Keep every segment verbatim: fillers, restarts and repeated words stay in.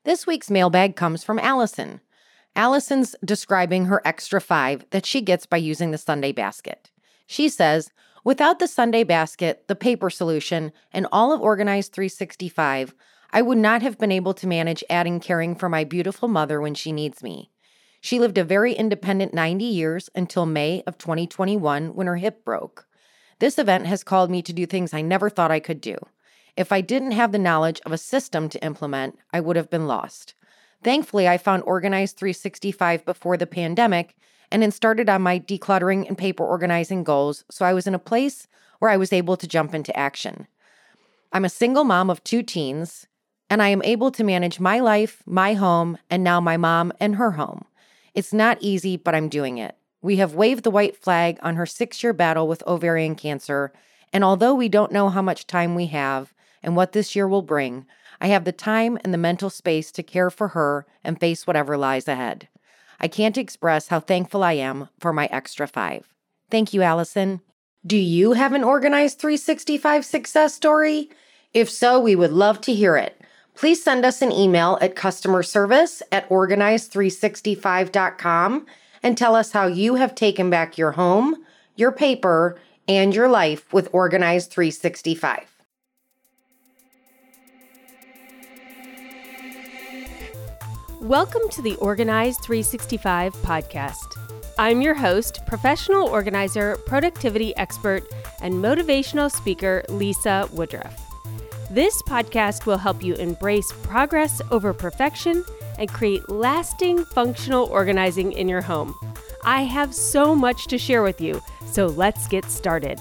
This week's mailbag comes from Allison. Allison's describing her extra five that she gets by using the Sunday basket. She says, without the Sunday basket, the paper solution, and all of Organize three sixty-five, I would not have been able to manage adding caring for my beautiful mother when she needs me. She lived a very independent ninety years until May of twenty twenty-one when her hip broke. This event has called me to do things I never thought I could do. If I didn't have the knowledge of a system to implement, I would have been lost. Thankfully, I found Organize three sixty-five before the pandemic and then started on my decluttering and paper organizing goals, so I was in a place where I was able to jump into action. I'm a single mom of two teens, and I am able to manage my life, my home, and now my mom and her home. It's not easy, but I'm doing it. We have waved the white flag on her six-year battle with ovarian cancer, and although we don't know how much time we have and what this year will bring, I have the time and the mental space to care for her and face whatever lies ahead. I can't express how thankful I am for my extra five. Thank you, Allison. Do you have an Organize three sixty-five success story? If so, we would love to hear it. Please send us an email at customer service at organize three sixty-five dot com and tell us how you have taken back your home, your paper, and your life with Organize three sixty-five. Welcome to the Organize three sixty-five podcast. I'm your host, professional organizer, productivity expert, and motivational speaker, Lisa Woodruff. This podcast will help you embrace progress over perfection and create lasting functional organizing in your home. I have so much to share with you, so let's get started.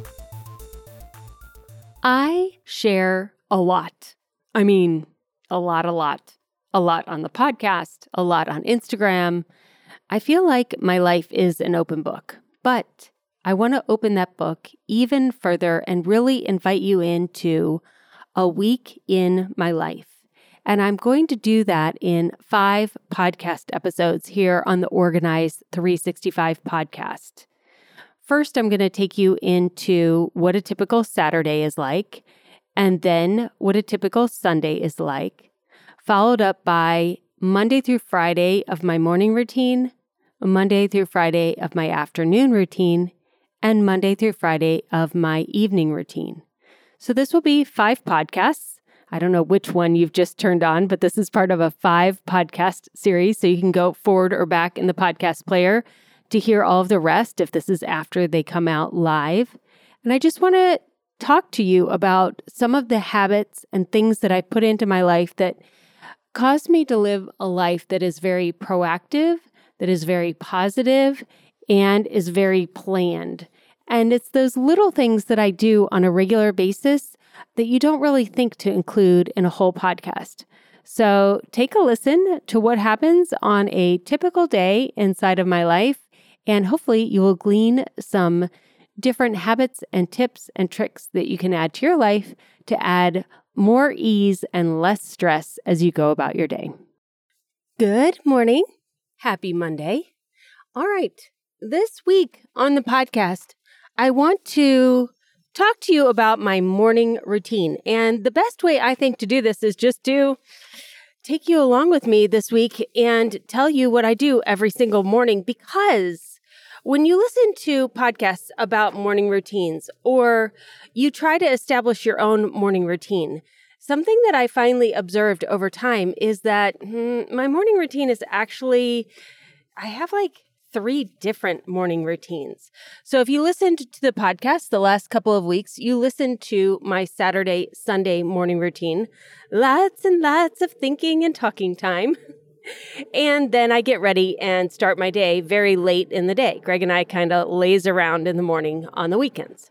I share a lot. I mean, a lot, a lot. A lot on the podcast, a lot on Instagram. I feel like my life is an open book, but I want to open that book even further and really invite you into a week in my life. And I'm going to do that in five podcast episodes here on the Organize three sixty-five podcast. First, I'm going to take you into what a typical Saturday is like, and then what a typical Sunday is like, followed up by Monday through Friday of my morning routine, Monday through Friday of my afternoon routine, and Monday through Friday of my evening routine. So this will be five podcasts. I don't know which one you've just turned on, but this is part of a five podcast series. So you can go forward or back in the podcast player to hear all of the rest if this is after they come out live. And I just want to talk to you about some of the habits and things that I put into my life that caused me to live a life that is very proactive, that is very positive, and is very planned. And it's those little things that I do on a regular basis that you don't really think to include in a whole podcast. So take a listen to what happens on a typical day inside of my life, and hopefully you will glean some different habits and tips and tricks that you can add to your life to add more ease and less stress as you go about your day. Good morning. Happy Monday. All right. This week on the podcast, I want to talk to you about my morning routine. And the best way I think to do this is just to take you along with me this week and tell you what I do every single morning, because when you listen to podcasts about morning routines or you try to establish your own morning routine, something that I finally observed over time is that hmm, my morning routine is actually, I have like three different morning routines. So if you listened to the podcast the last couple of weeks, you listened to my Saturday, Sunday morning routine, lots and lots of thinking and talking time. And then I get ready and start my day very late in the day. Greg and I kind of laze around in the morning on the weekends.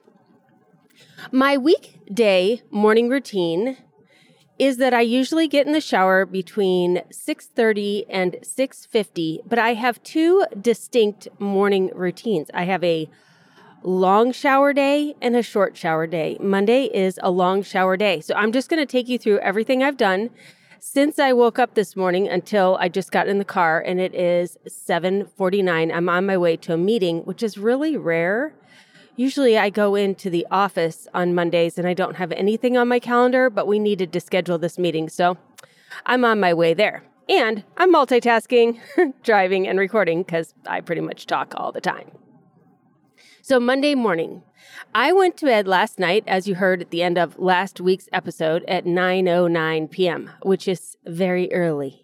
My weekday morning routine is that I usually get in the shower between six thirty and six fifty, but I have two distinct morning routines. I have a long shower day and a short shower day. Monday is a long shower day. So I'm just going to take you through everything I've done since I woke up this morning until I just got in the car, and it is seven forty-nine. I'm on my way to a meeting, which is really rare. Usually I go into the office on Mondays and I don't have anything on my calendar, but we needed to schedule this meeting. So I'm on my way there. And I'm multitasking, driving and recording because I pretty much talk all the time. So Monday morning, I went to bed last night, as you heard at the end of last week's episode, at nine oh nine p.m., which is very early.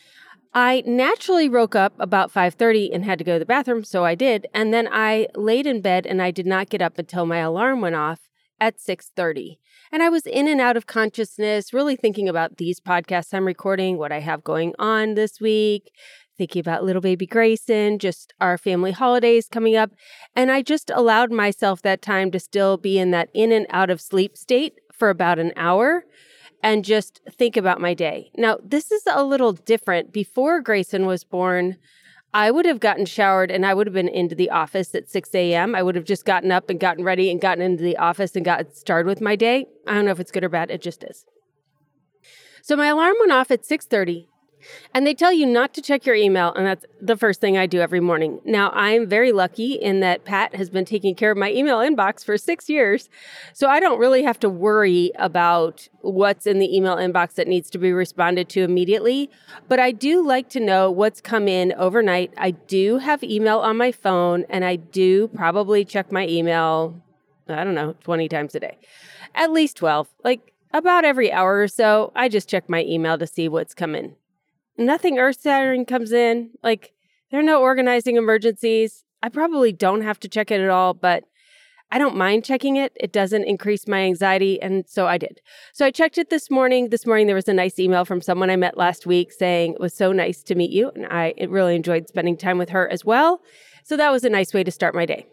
I naturally woke up about five thirty and had to go to the bathroom, so I did. And then I laid in bed and I did not get up until my alarm went off at six thirty. And I was in and out of consciousness, really thinking about these podcasts I'm recording, what I have going on this week, thinking about little baby Grayson, just our family holidays coming up. And I just allowed myself that time to still be in that in and out of sleep state for about an hour and just think about my day. Now, this is a little different. Before Grayson was born, I would have gotten showered and I would have been into the office at six a.m. I would have just gotten up and gotten ready and gotten into the office and got started with my day. I don't know if it's good or bad. It just is. So my alarm went off at six thirty. And they tell you not to check your email, and that's the first thing I do every morning. Now, I'm very lucky in that Pat has been taking care of my email inbox for six years, so I don't really have to worry about what's in the email inbox that needs to be responded to immediately, but I do like to know what's come in overnight. I do have email on my phone, and I do probably check my email, I don't know, twenty times a day, at least twelve. Like, about every hour or so, I just check my email to see what's come in. Nothing earth-shattering comes in. Like, there are no organizing emergencies. I probably don't have to check it at all, but I don't mind checking it. It doesn't increase my anxiety, and so I did. So I checked it this morning. This morning, there was a nice email from someone I met last week saying it was so nice to meet you, and I really enjoyed spending time with her as well. So that was a nice way to start my day.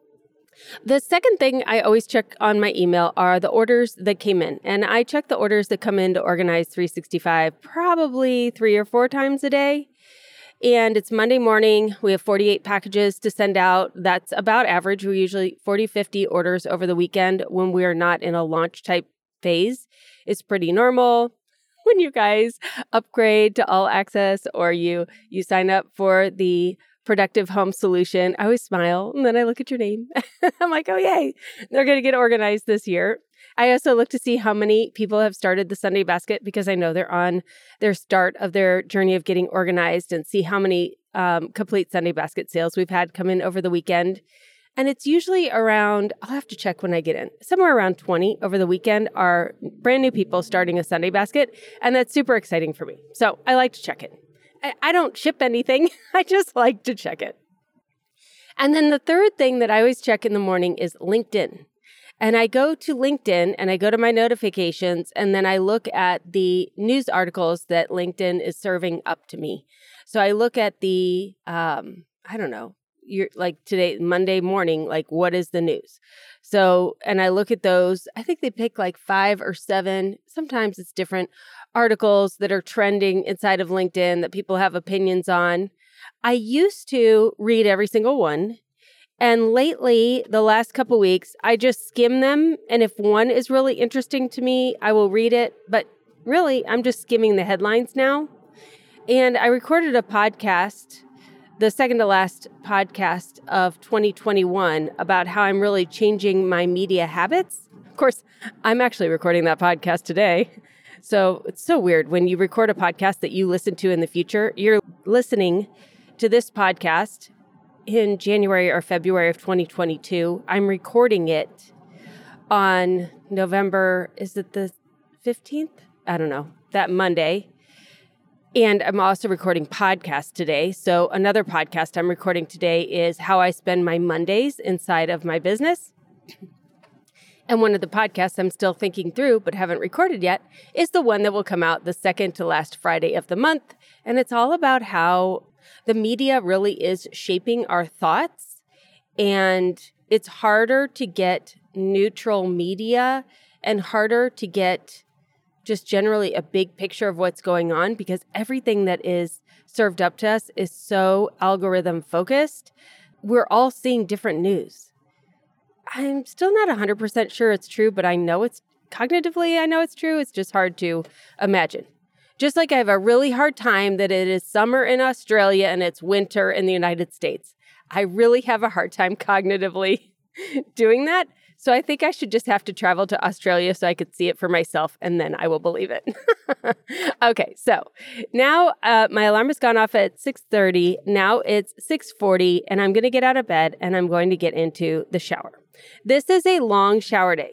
The second thing I always check on my email are the orders that came in. And I check the orders that come in to Organize three sixty-five probably three or four times a day. And it's Monday morning. We have forty-eight packages to send out. That's about average. We usually forty, fifty orders over the weekend when we're not in a launch type phase. It's pretty normal. When you guys upgrade to all access or you you sign up for the Productive Home Solution, I always smile and then I look at your name. I'm like, oh, yay, they're going to get organized this year. I also look to see how many people have started the Sunday Basket because I know they're on their start of their journey of getting organized and see how many um, complete Sunday Basket sales we've had come in over the weekend. And it's usually around, I'll have to check when I get in, somewhere around twenty over the weekend are brand new people starting a Sunday Basket. And that's super exciting for me. So I like to check it. I don't ship anything. I just like to check it. And then the third thing that I always check in the morning is LinkedIn. And I go to LinkedIn and I go to my notifications and then I look at the news articles that LinkedIn is serving up to me. So I look at the, um, I don't know, you're like today, Monday morning, like what is the news? So, and I look at those, I think they pick like five or seven, sometimes it's different, articles that are trending inside of LinkedIn that people have opinions on. I used to read every single one. And lately, the last couple weeks, I just skim them. And if one is really interesting to me, I will read it. But really, I'm just skimming the headlines now. And I recorded a podcast, the second to last podcast of twenty twenty-one, about how I'm really changing my media habits. Of course, I'm actually recording that podcast today. So it's so weird when you record a podcast that you listen to in the future. You're listening to this podcast in January or February of twenty twenty-two. I'm recording it on November, is it the fifteenth? I don't know, that Monday. And I'm also recording podcasts today. So another podcast I'm recording today is how I spend my Mondays inside of my business. And one of the podcasts I'm still thinking through but haven't recorded yet is the one that will come out the second to last Friday of the month. And it's all about how the media really is shaping our thoughts. And it's harder to get neutral media and harder to get just generally a big picture of what's going on because everything that is served up to us is so algorithm focused. We're all seeing different news. I'm still not one hundred percent sure it's true, but I know it's cognitively, I know it's true. It's just hard to imagine. Just like I have a really hard time that it is summer in Australia and it's winter in the United States. I really have a hard time cognitively doing that. So I think I should just have to travel to Australia so I could see it for myself, and then I will believe it. Okay, so now uh, my alarm has gone off at six thirty. Now it's six forty, and I'm going to get out of bed, and I'm going to get into the shower. This is a long shower day.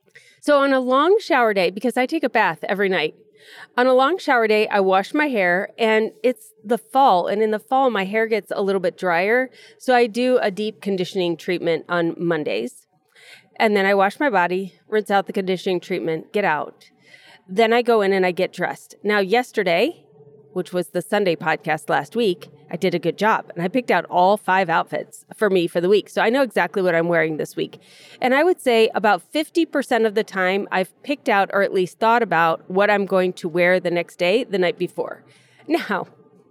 So on a long shower day, because I take a bath every night, on a long shower day, I wash my hair, and it's the fall, and in the fall, my hair gets a little bit drier, so I do a deep conditioning treatment on Mondays, and then I wash my body, rinse out the conditioning treatment, get out. Then I go in and I get dressed. Now, yesterday, which was the Sunday podcast last week, I did a good job, and I picked out all five outfits for me for the week. So I know exactly what I'm wearing this week. And I would say about fifty percent of the time I've picked out or at least thought about what I'm going to wear the next day, the night before. Now,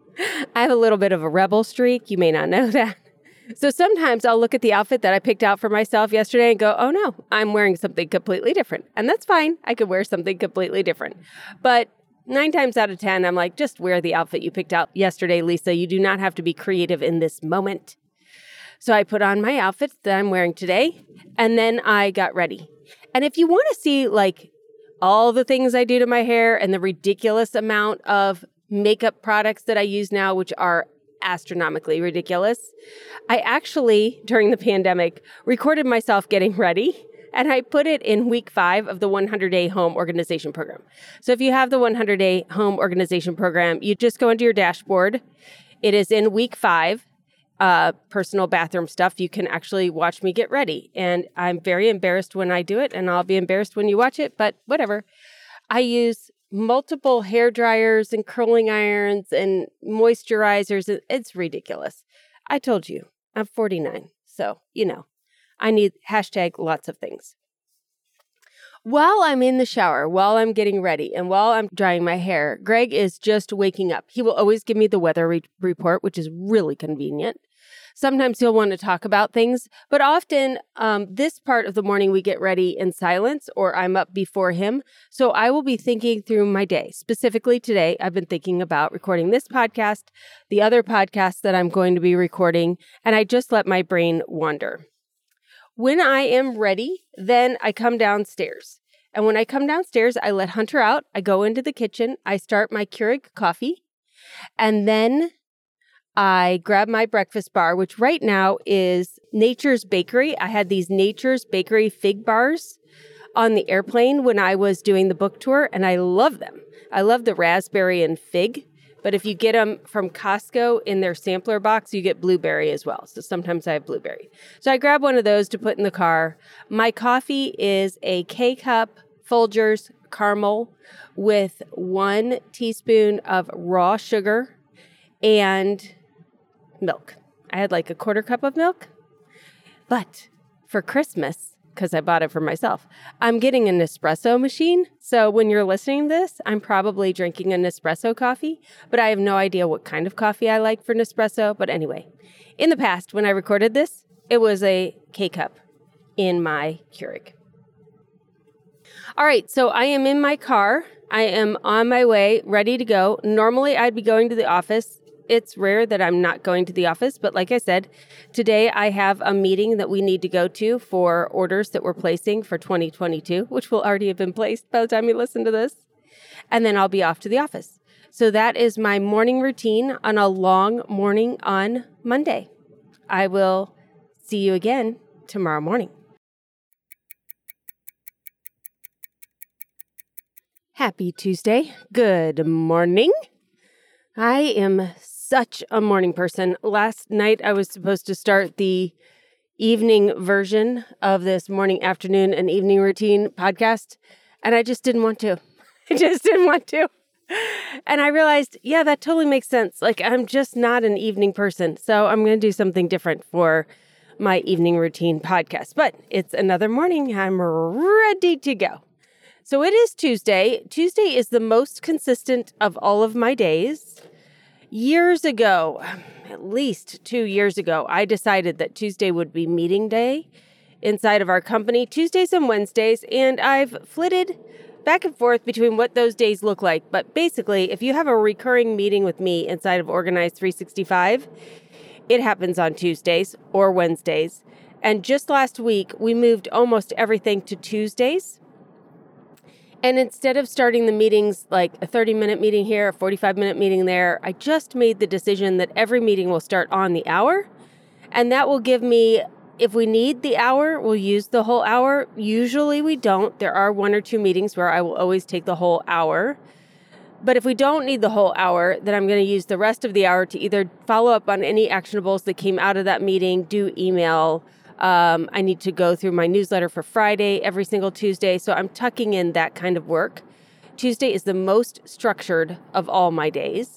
I have a little bit of a rebel streak. You may not know that. So sometimes I'll look at the outfit that I picked out for myself yesterday and go, oh no, I'm wearing something completely different. And that's fine. I could wear something completely different. But nine times out of ten, I'm like, just wear the outfit you picked out yesterday, Lisa. You do not have to be creative in this moment. So I put on my outfit that I'm wearing today, and then I got ready. And if you want to see like all the things I do to my hair and the ridiculous amount of makeup products that I use now, which are astronomically ridiculous, I actually, during the pandemic, recorded myself getting ready. And I put it in week five of the one hundred day home organization program. So if you have the one hundred day home organization program, you just go into your dashboard. It is in week five, uh, personal bathroom stuff. You can actually watch me get ready. And I'm very embarrassed when I do it, and I'll be embarrassed when you watch it, but whatever. I use multiple hair dryers and curling irons and moisturizers. It's ridiculous. I told you, I'm forty-nine. So, you know. I need hashtag lots of things. While I'm in the shower, while I'm getting ready, and while I'm drying my hair, Greg is just waking up. He will always give me the weather re- report, which is really convenient. Sometimes he'll want to talk about things, but often um, this part of the morning we get ready in silence, or I'm up before him. So I will be thinking through my day. Specifically today, I've been thinking about recording this podcast, the other podcasts that I'm going to be recording, and I just let my brain wander. When I am ready, then I come downstairs. And when I come downstairs, I let Hunter out. I go into the kitchen. I start my Keurig coffee. And then I grab my breakfast bar, which right now is Nature's Bakery. I had these Nature's Bakery fig bars on the airplane when I was doing the book tour, and I love them. I love the raspberry and fig. But if you get them from Costco in their sampler box, you get blueberry as well. So sometimes I have blueberry. So I grab one of those to put in the car. My coffee is a K-Cup Folgers caramel with one teaspoon of raw sugar and milk. I had like a quarter cup of milk. But for Christmas, because I bought it for myself, I'm getting an espresso machine. So when you're listening to this, I'm probably drinking an Nespresso coffee, but I have no idea what kind of coffee I like for Nespresso. But anyway, in the past, when I recorded this, it was a K-Cup in my Keurig. All right, so I am in my car. I am on my way, ready to go. Normally, I'd be going to the office. It's rare that I'm not going to the office, but like I said, today I have a meeting that we need to go to for orders that we're placing for twenty twenty-two, which will already have been placed by the time you listen to this. And then I'll be off to the office. So that is my morning routine on a long morning on Monday. I will see you again tomorrow morning. Happy Tuesday. Good morning. I am such a morning person. Last night, I was supposed to start the evening version of this morning, afternoon, and evening routine podcast, and I just didn't want to. I just didn't want to. And I realized, yeah, that totally makes sense. Like, I'm just not an evening person, so I'm going to do something different for my evening routine podcast. But it's another morning. I'm ready to go. So it is Tuesday. Tuesday is the most consistent of all of my days. Years ago, at least two years ago, I decided that Tuesday would be meeting day inside of our company, Tuesdays and Wednesdays, and I've flitted back and forth between what those days look like. But basically, if you have a recurring meeting with me inside of Organize three sixty-five, it happens on Tuesdays or Wednesdays. And just last week, we moved almost everything to Tuesdays. And instead of starting the meetings like a thirty-minute meeting here, a forty-five-minute meeting there, I just made the decision that every meeting will start on the hour. And that will give me, if we need the hour, we'll use the whole hour. Usually we don't. There are one or two meetings where I will always take the whole hour. But if we don't need the whole hour, then I'm going to use the rest of the hour to either follow up on any actionables that came out of that meeting, do email. Um, I need to go through my newsletter for Friday every single Tuesday. So I'm tucking in that kind of work. Tuesday is the most structured of all my days.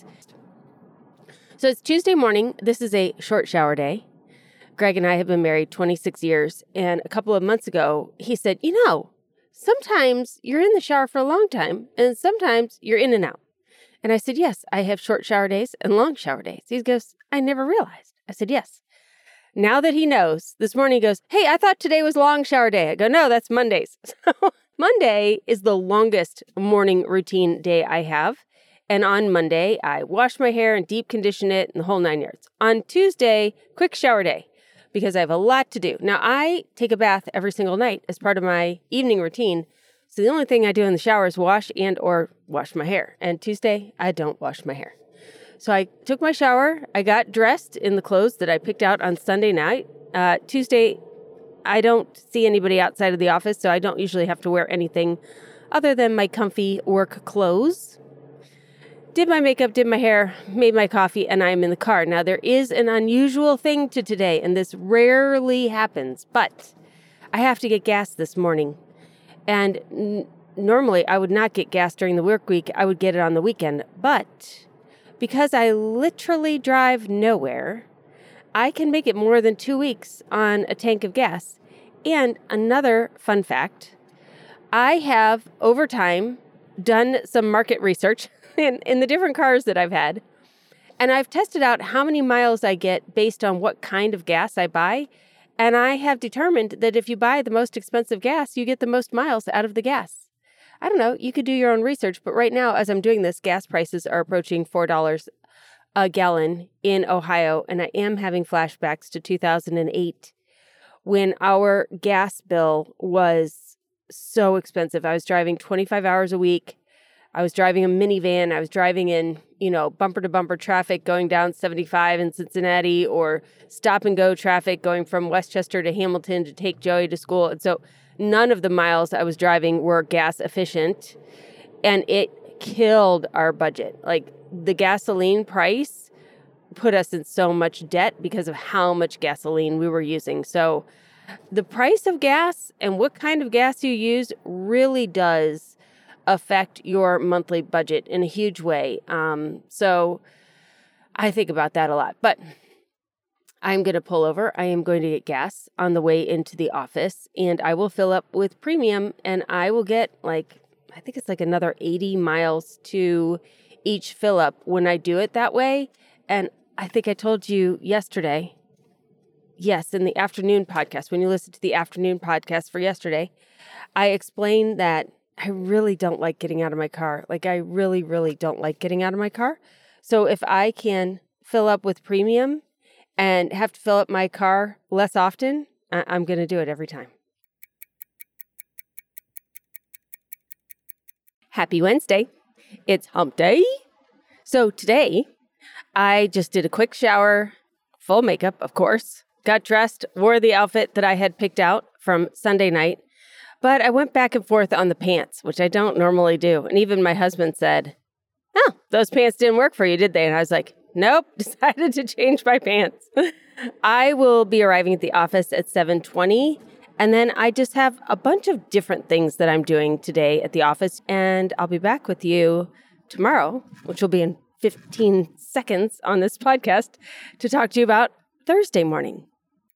So it's Tuesday morning. This is a short shower day. Greg and I have been married twenty-six years. And a couple of months ago, he said, you know, sometimes you're in the shower for a long time and sometimes you're in and out. And I said, yes, I have short shower days and long shower days. He goes, I never realized. I said, yes. Now that he knows, this morning he goes, hey, I thought today was long shower day. I go, no, that's Mondays. So Monday is the longest morning routine day I have. And on Monday, I wash my hair and deep condition it and the whole nine yards. On Tuesday, quick shower day because I have a lot to do. Now, I take a bath every single night as part of my evening routine. So the only thing I do in the shower is wash and or wash my hair. And Tuesday, I don't wash my hair. So I took my shower. I got dressed in the clothes that I picked out on Sunday night. Uh, Tuesday, I don't see anybody outside of the office, so I don't usually have to wear anything other than my comfy work clothes. Did my makeup, did my hair, made my coffee, and I'm in the car. Now, there is an unusual thing to today, and this rarely happens, but I have to get gas this morning. And n- normally, I would not get gas during the work week. I would get it on the weekend, but because I literally drive nowhere, I can make it more than two weeks on a tank of gas. And another fun fact, I have over time done some market research in, in the different cars that I've had. And I've tested out how many miles I get based on what kind of gas I buy. And I have determined that if you buy the most expensive gas, you get the most miles out of the gas. I don't know, you could do your own research, but right now, as I'm doing this, gas prices are approaching four dollars a gallon in Ohio, and I am having flashbacks to two thousand eight when our gas bill was so expensive. I was driving twenty-five hours a week. I was driving a minivan. I was driving in, you know, bumper-to-bumper traffic going down seventy-five in Cincinnati or stop-and-go traffic going from Westchester to Hamilton to take Joey to school. And so none of the miles I was driving were gas efficient, and it killed our budget. Like, the gasoline price put us in so much debt because of how much gasoline we were using. So the price of gas and what kind of gas you use really does affect your monthly budget in a huge way. Um, so I think about that a lot. But I'm going to pull over. I am going to get gas on the way into the office, and I will fill up with premium, and I will get like, I think it's like another eighty miles to each fill up when I do it that way. And I think I told you yesterday, yes, in the afternoon podcast, when you listen to the afternoon podcast for yesterday, I explained that I really don't like getting out of my car. Like, I really, really don't like getting out of my car. So if I can fill up with premium and have to fill up my car less often, I- I'm going to do it every time. Happy Wednesday. It's hump day. So today, I just did a quick shower, full makeup, of course, got dressed, wore the outfit that I had picked out from Sunday night, but I went back and forth on the pants, which I don't normally do. And even my husband said, oh, those pants didn't work for you, did they? And I was like, nope, decided to change my pants. I will be arriving at the office at seven twenty, and then I just have a bunch of different things that I'm doing today at the office, and I'll be back with you tomorrow, which will be in fifteen seconds on this podcast, to talk to you about Thursday morning.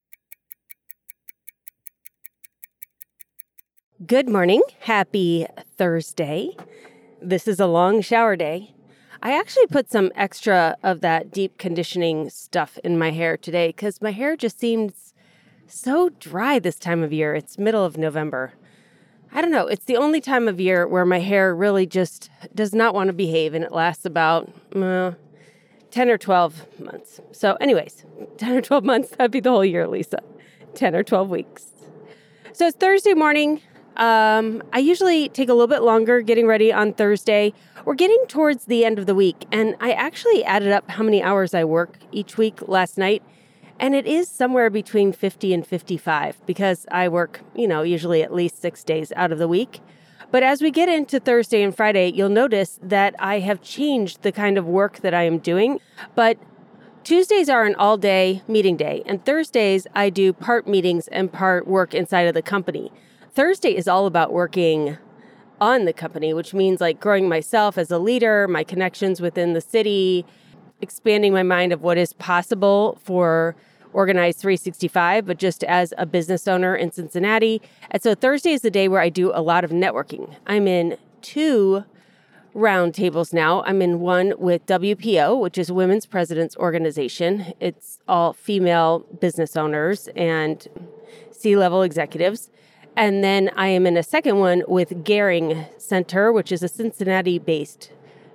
Good morning. Happy Thursday. This is a long shower day. I actually put some extra of that deep conditioning stuff in my hair today because my hair just seems so dry this time of year. It's middle of November. I don't know. It's the only time of year where my hair really just does not want to behave, and it lasts about uh, ten or twelve months. So anyways, ten or twelve months, that'd be the whole year, Lisa. ten or twelve weeks. So it's Thursday morning. Um, I usually take a little bit longer getting ready on Thursday. We're getting towards the end of the week, and I actually added up how many hours I work each week last night, and it is somewhere between fifty and fifty-five because I work, you know, usually at least six days out of the week. But as we get into Thursday and Friday, you'll notice that I have changed the kind of work that I am doing. But Tuesdays are an all-day meeting day, and Thursdays I do part meetings and part work inside of the company. Thursday is all about working on the company, which means like growing myself as a leader, my connections within the city, expanding my mind of what is possible for Organize three sixty-five, but just as a business owner in Cincinnati. And so Thursday is the day where I do a lot of networking. I'm in two roundtables now. I'm in one with W P O, which is Women's Presidents Organization. It's all female business owners and C-level executives. And then I am in a second one with Gehring Center, which is a Cincinnati-based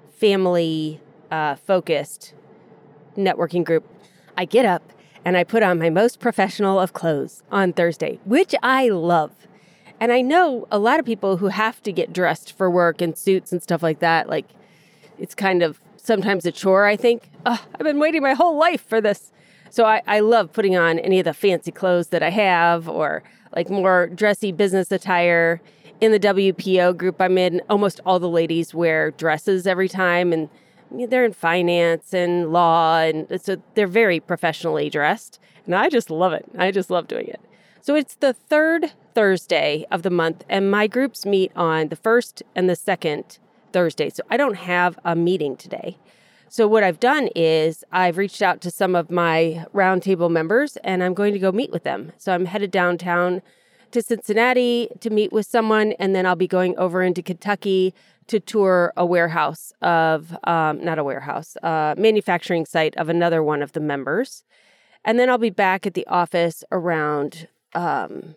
family-focused uh, networking group. I get up and I put on my most professional of clothes on Thursday, which I love. And I know a lot of people who have to get dressed for work in suits and stuff like that. Like, it's kind of sometimes a chore, I think. Oh, I've been waiting my whole life for this. So I, I love putting on any of the fancy clothes that I have, or like more dressy business attire. In the W P O group I'm in, almost all the ladies wear dresses every time, and they're in finance and law, and so they're very professionally dressed. And I just love it. I just love doing it. So it's the third Thursday of the month, and my groups meet on the first and the second Thursday. So I don't have a meeting today. So what I've done is I've reached out to some of my roundtable members, and I'm going to go meet with them. So I'm headed downtown to Cincinnati to meet with someone, and then I'll be going over into Kentucky to tour a warehouse of, um, not a warehouse, uh, manufacturing site of another one of the members. And then I'll be back at the office around um,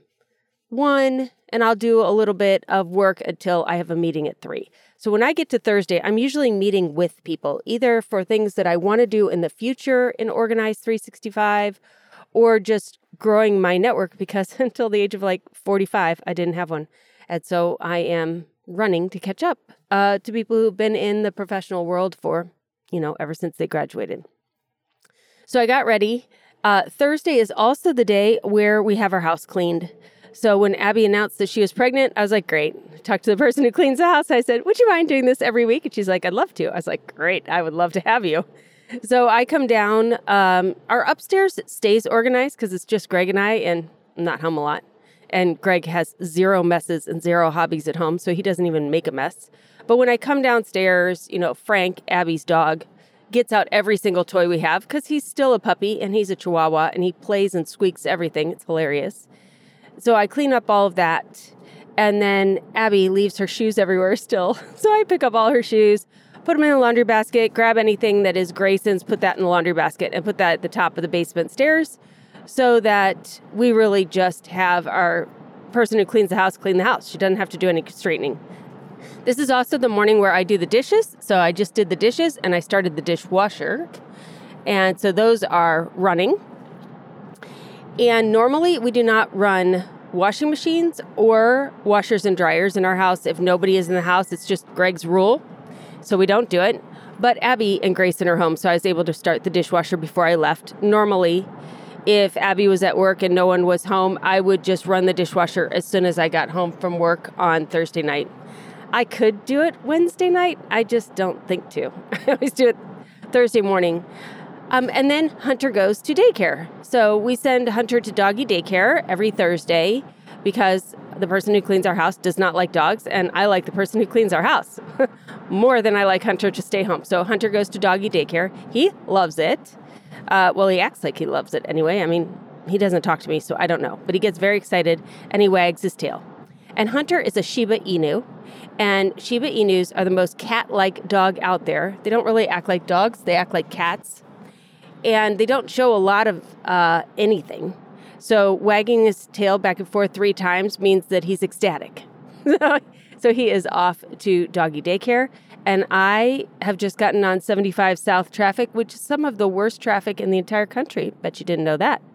one, and I'll do a little bit of work until I have a meeting at three. So when I get to Thursday, I'm usually meeting with people, either for things that I want to do in the future in Organize three sixty-five, or just growing my network, because until the age of like forty-five, I didn't have one. And so I am running to catch up uh, to people who've been in the professional world for, you know, ever since they graduated. So I got ready. Uh, Thursday is also the day where we have our house cleaned. So when Abby announced that she was pregnant, I was like, great. Talked to the person who cleans the house. I said, would you mind doing this every week? And she's like, I'd love to. I was like, great. I would love to have you. So I come down. Um, our upstairs stays organized because it's just Greg and I, and I'm not home a lot. And Greg has zero messes and zero hobbies at home, so he doesn't even make a mess. But when I come downstairs, you know, Frank, Abby's dog, gets out every single toy we have because he's still a puppy and he's a Chihuahua and he plays and squeaks everything. It's hilarious. So I clean up all of that. And then Abby leaves her shoes everywhere still. So I pick up all her shoes, put them in the laundry basket, grab anything that is Grayson's, put that in the laundry basket, and put that at the top of the basement stairs, so that we really just have our person who cleans the house clean the house. She doesn't have to do any straightening. This is also the morning where I do the dishes. So I just did the dishes and I started the dishwasher. And so those are running. And normally we do not run washing machines or washers and dryers in our house. If nobody is in the house, it's just Greg's rule. So we don't do it. But Abby and Grayson are home, so I was able to start the dishwasher before I left. Normally, if Abby was at work and no one was home, I would just run the dishwasher as soon as I got home from work on Thursday night. I could do it Wednesday night. I just don't think to. I always do it Thursday morning. Um, and then Hunter goes to daycare. So we send Hunter to doggy daycare every Thursday because the person who cleans our house does not like dogs, and I like the person who cleans our house more than I like Hunter to stay home. So Hunter goes to doggy daycare. He loves it. Uh, well, he acts like he loves it anyway. I mean, he doesn't talk to me, so I don't know. But he gets very excited, and he wags his tail. And Hunter is a Shiba Inu, and Shiba Inus are the most cat-like dog out there. They don't really act like dogs. They act like cats. And they don't show a lot of uh, anything. So wagging his tail back and forth three times means that he's ecstatic. So he is off to doggy daycare. And I have just gotten on seventy-five South traffic, which is some of the worst traffic in the entire country. Bet you didn't know that.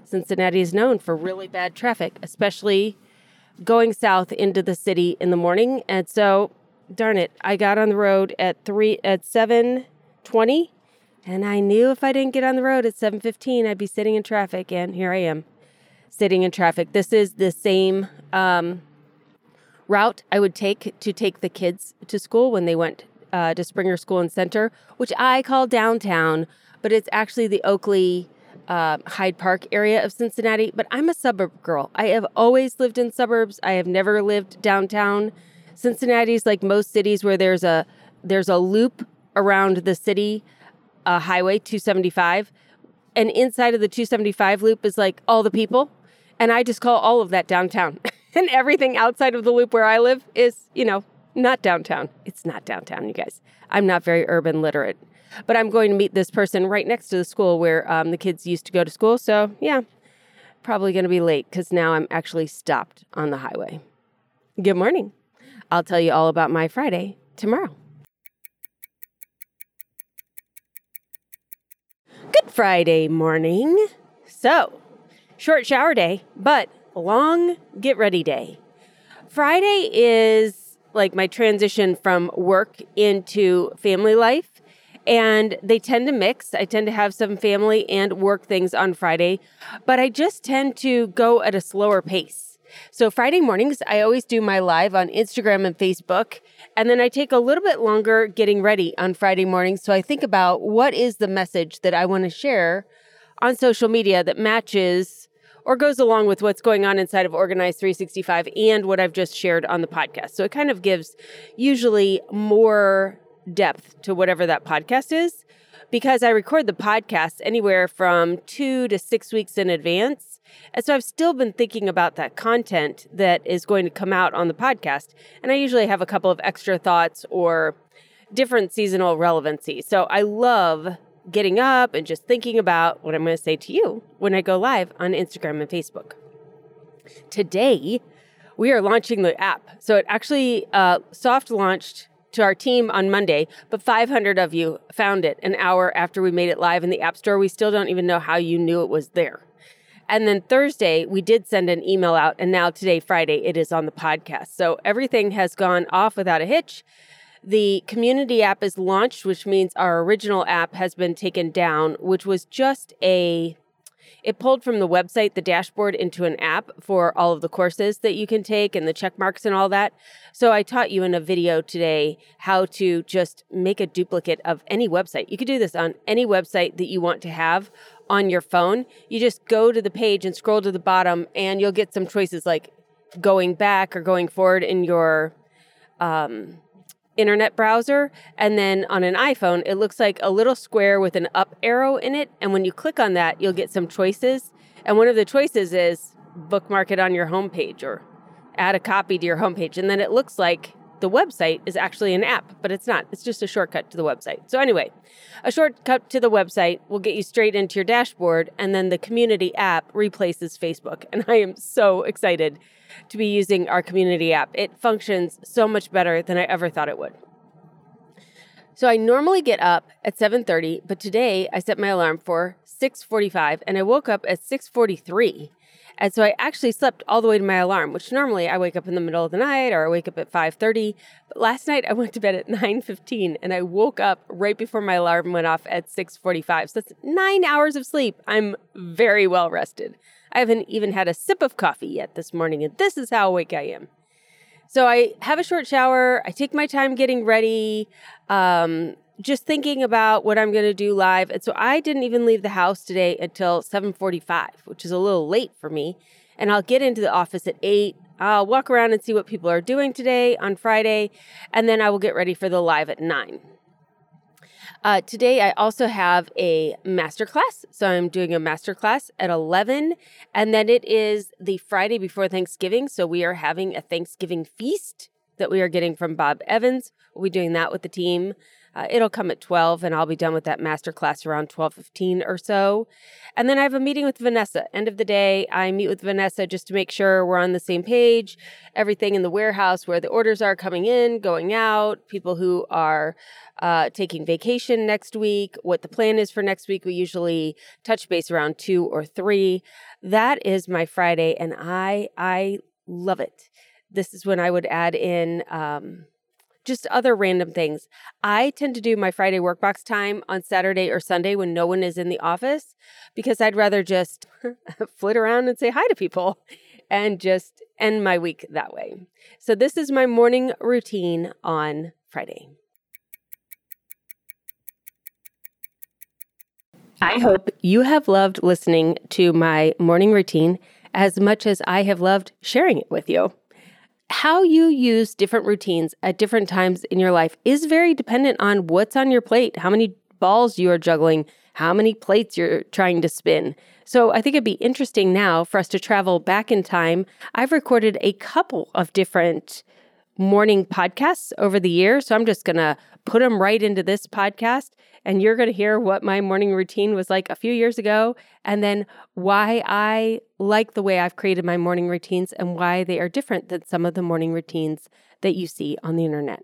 Cincinnati is known for really bad traffic, especially going south into the city in the morning. And so, darn it, I got on the road at three at seven twenty, and I knew if I didn't get on the road at seven fifteen, I'd be sitting in traffic, and here I am, sitting in traffic. This is the same um, route I would take to take the kids to school when they went uh, to Springer School and Center, which I call downtown, but it's actually the Oakley uh, Hyde Park area of Cincinnati. But I'm a suburb girl. I have always lived in suburbs. I have never lived downtown. Cincinnati's like most cities where there's a there's a loop around the city, uh, Highway two seventy-five, and inside of the two seventy-five loop is like all the people, and I just call all of that downtown. And everything outside of the loop where I live is, you know, not downtown. It's not downtown, you guys. I'm not very urban literate. But I'm going to meet this person right next to the school where um, the kids used to go to school. So, yeah, probably going to be late because now I'm actually stopped on the highway. Good morning. I'll tell you all about my Friday tomorrow. Good Friday morning. So, short shower day, but long get ready day. Friday is like my transition from work into family life, and they tend to mix. I tend to have some family and work things on Friday, but I just tend to go at a slower pace. So Friday mornings, I always do my live on Instagram and Facebook, and then I take a little bit longer getting ready on Friday mornings. So I think about what is the message that I want to share on social media that matches or goes along with what's going on inside of Organize three sixty-five and what I've just shared on the podcast. So it kind of gives usually more depth to whatever that podcast is, because I record the podcast anywhere from two to six weeks in advance. And so I've still been thinking about that content that is going to come out on the podcast. And I usually have a couple of extra thoughts or different seasonal relevancy. So I love getting up and just thinking about what I'm going to say to you when I go live on Instagram and Facebook. Today, we are launching the app. So it actually uh, soft launched to our team on Monday, but five hundred of you found it an hour after we made it live in the App Store. We still don't even know how you knew it was there. And then Thursday, we did send an email out, and now today, Friday, it is on the podcast. So everything has gone off without a hitch. The community app is launched, which means our original app has been taken down, which was just a, it pulled from the website, the dashboard, into an app for all of the courses that you can take and the check marks and all that. So I taught you in a video today how to just make a duplicate of any website. You could do this on any website that you want to have on your phone. You just go to the page and scroll to the bottom, and you'll get some choices like going back or going forward in your um, internet browser. And then on an iPhone, it looks like a little square with an up arrow in it. And when you click on that, you'll get some choices. And one of the choices is bookmark it on your homepage or add a copy to your homepage. And then it looks like the website is actually an app, but it's not. It's just a shortcut to the website. So anyway, a shortcut to the website will get you straight into your dashboard, and then the community app replaces Facebook. And I am so excited to be using our community app. It functions so much better than I ever thought it would. So I normally get up at seven thirty, but today I set my alarm for six forty-five, and I woke up at six forty-three. And so I actually slept all the way to my alarm, which normally I wake up in the middle of the night or I wake up at five thirty. But last night I went to bed at nine fifteen, and I woke up right before my alarm went off at six forty-five. So that's nine hours of sleep. I'm very well rested. I haven't even had a sip of coffee yet this morning, and this is how awake I am. So I have a short shower. I take my time getting ready, um, just thinking about what I'm going to do live. And so I didn't even leave the house today until seven forty-five, which is a little late for me. And I'll get into the office at eight. I'll walk around and see what people are doing today on Friday, and then I will get ready for the live at nine. Uh, today, I also have a masterclass. So I'm doing a masterclass at eleven, and then it is the Friday before Thanksgiving. So we are having a Thanksgiving feast that we are getting from Bob Evans. We'll be doing that with the team. Uh, it'll come at twelve, and I'll be done with that masterclass around twelve fifteen or so. And then I have a meeting with Vanessa. End of the day, I meet with Vanessa just to make sure we're on the same page, everything in the warehouse, where the orders are coming in, going out, people who are uh, taking vacation next week, what the plan is for next week. We usually touch base around two or three. That is my Friday, and I I love it. This is when I would add in um, just other random things. I tend to do my Friday workbox time on Saturday or Sunday when no one is in the office, because I'd rather just flit around and say hi to people and just end my week that way. So this is my morning routine on Friday. I hope you have loved listening to my morning routine as much as I have loved sharing it with you. How you use different routines at different times in your life is very dependent on what's on your plate, how many balls you are juggling, how many plates you're trying to spin. So I think it'd be interesting now for us to travel back in time. I've recorded a couple of different morning podcasts over the years, so I'm just going to put them right into this podcast, and you're going to hear what my morning routine was like a few years ago, and then why I like the way I've created my morning routines and why they are different than some of the morning routines that you see on the internet.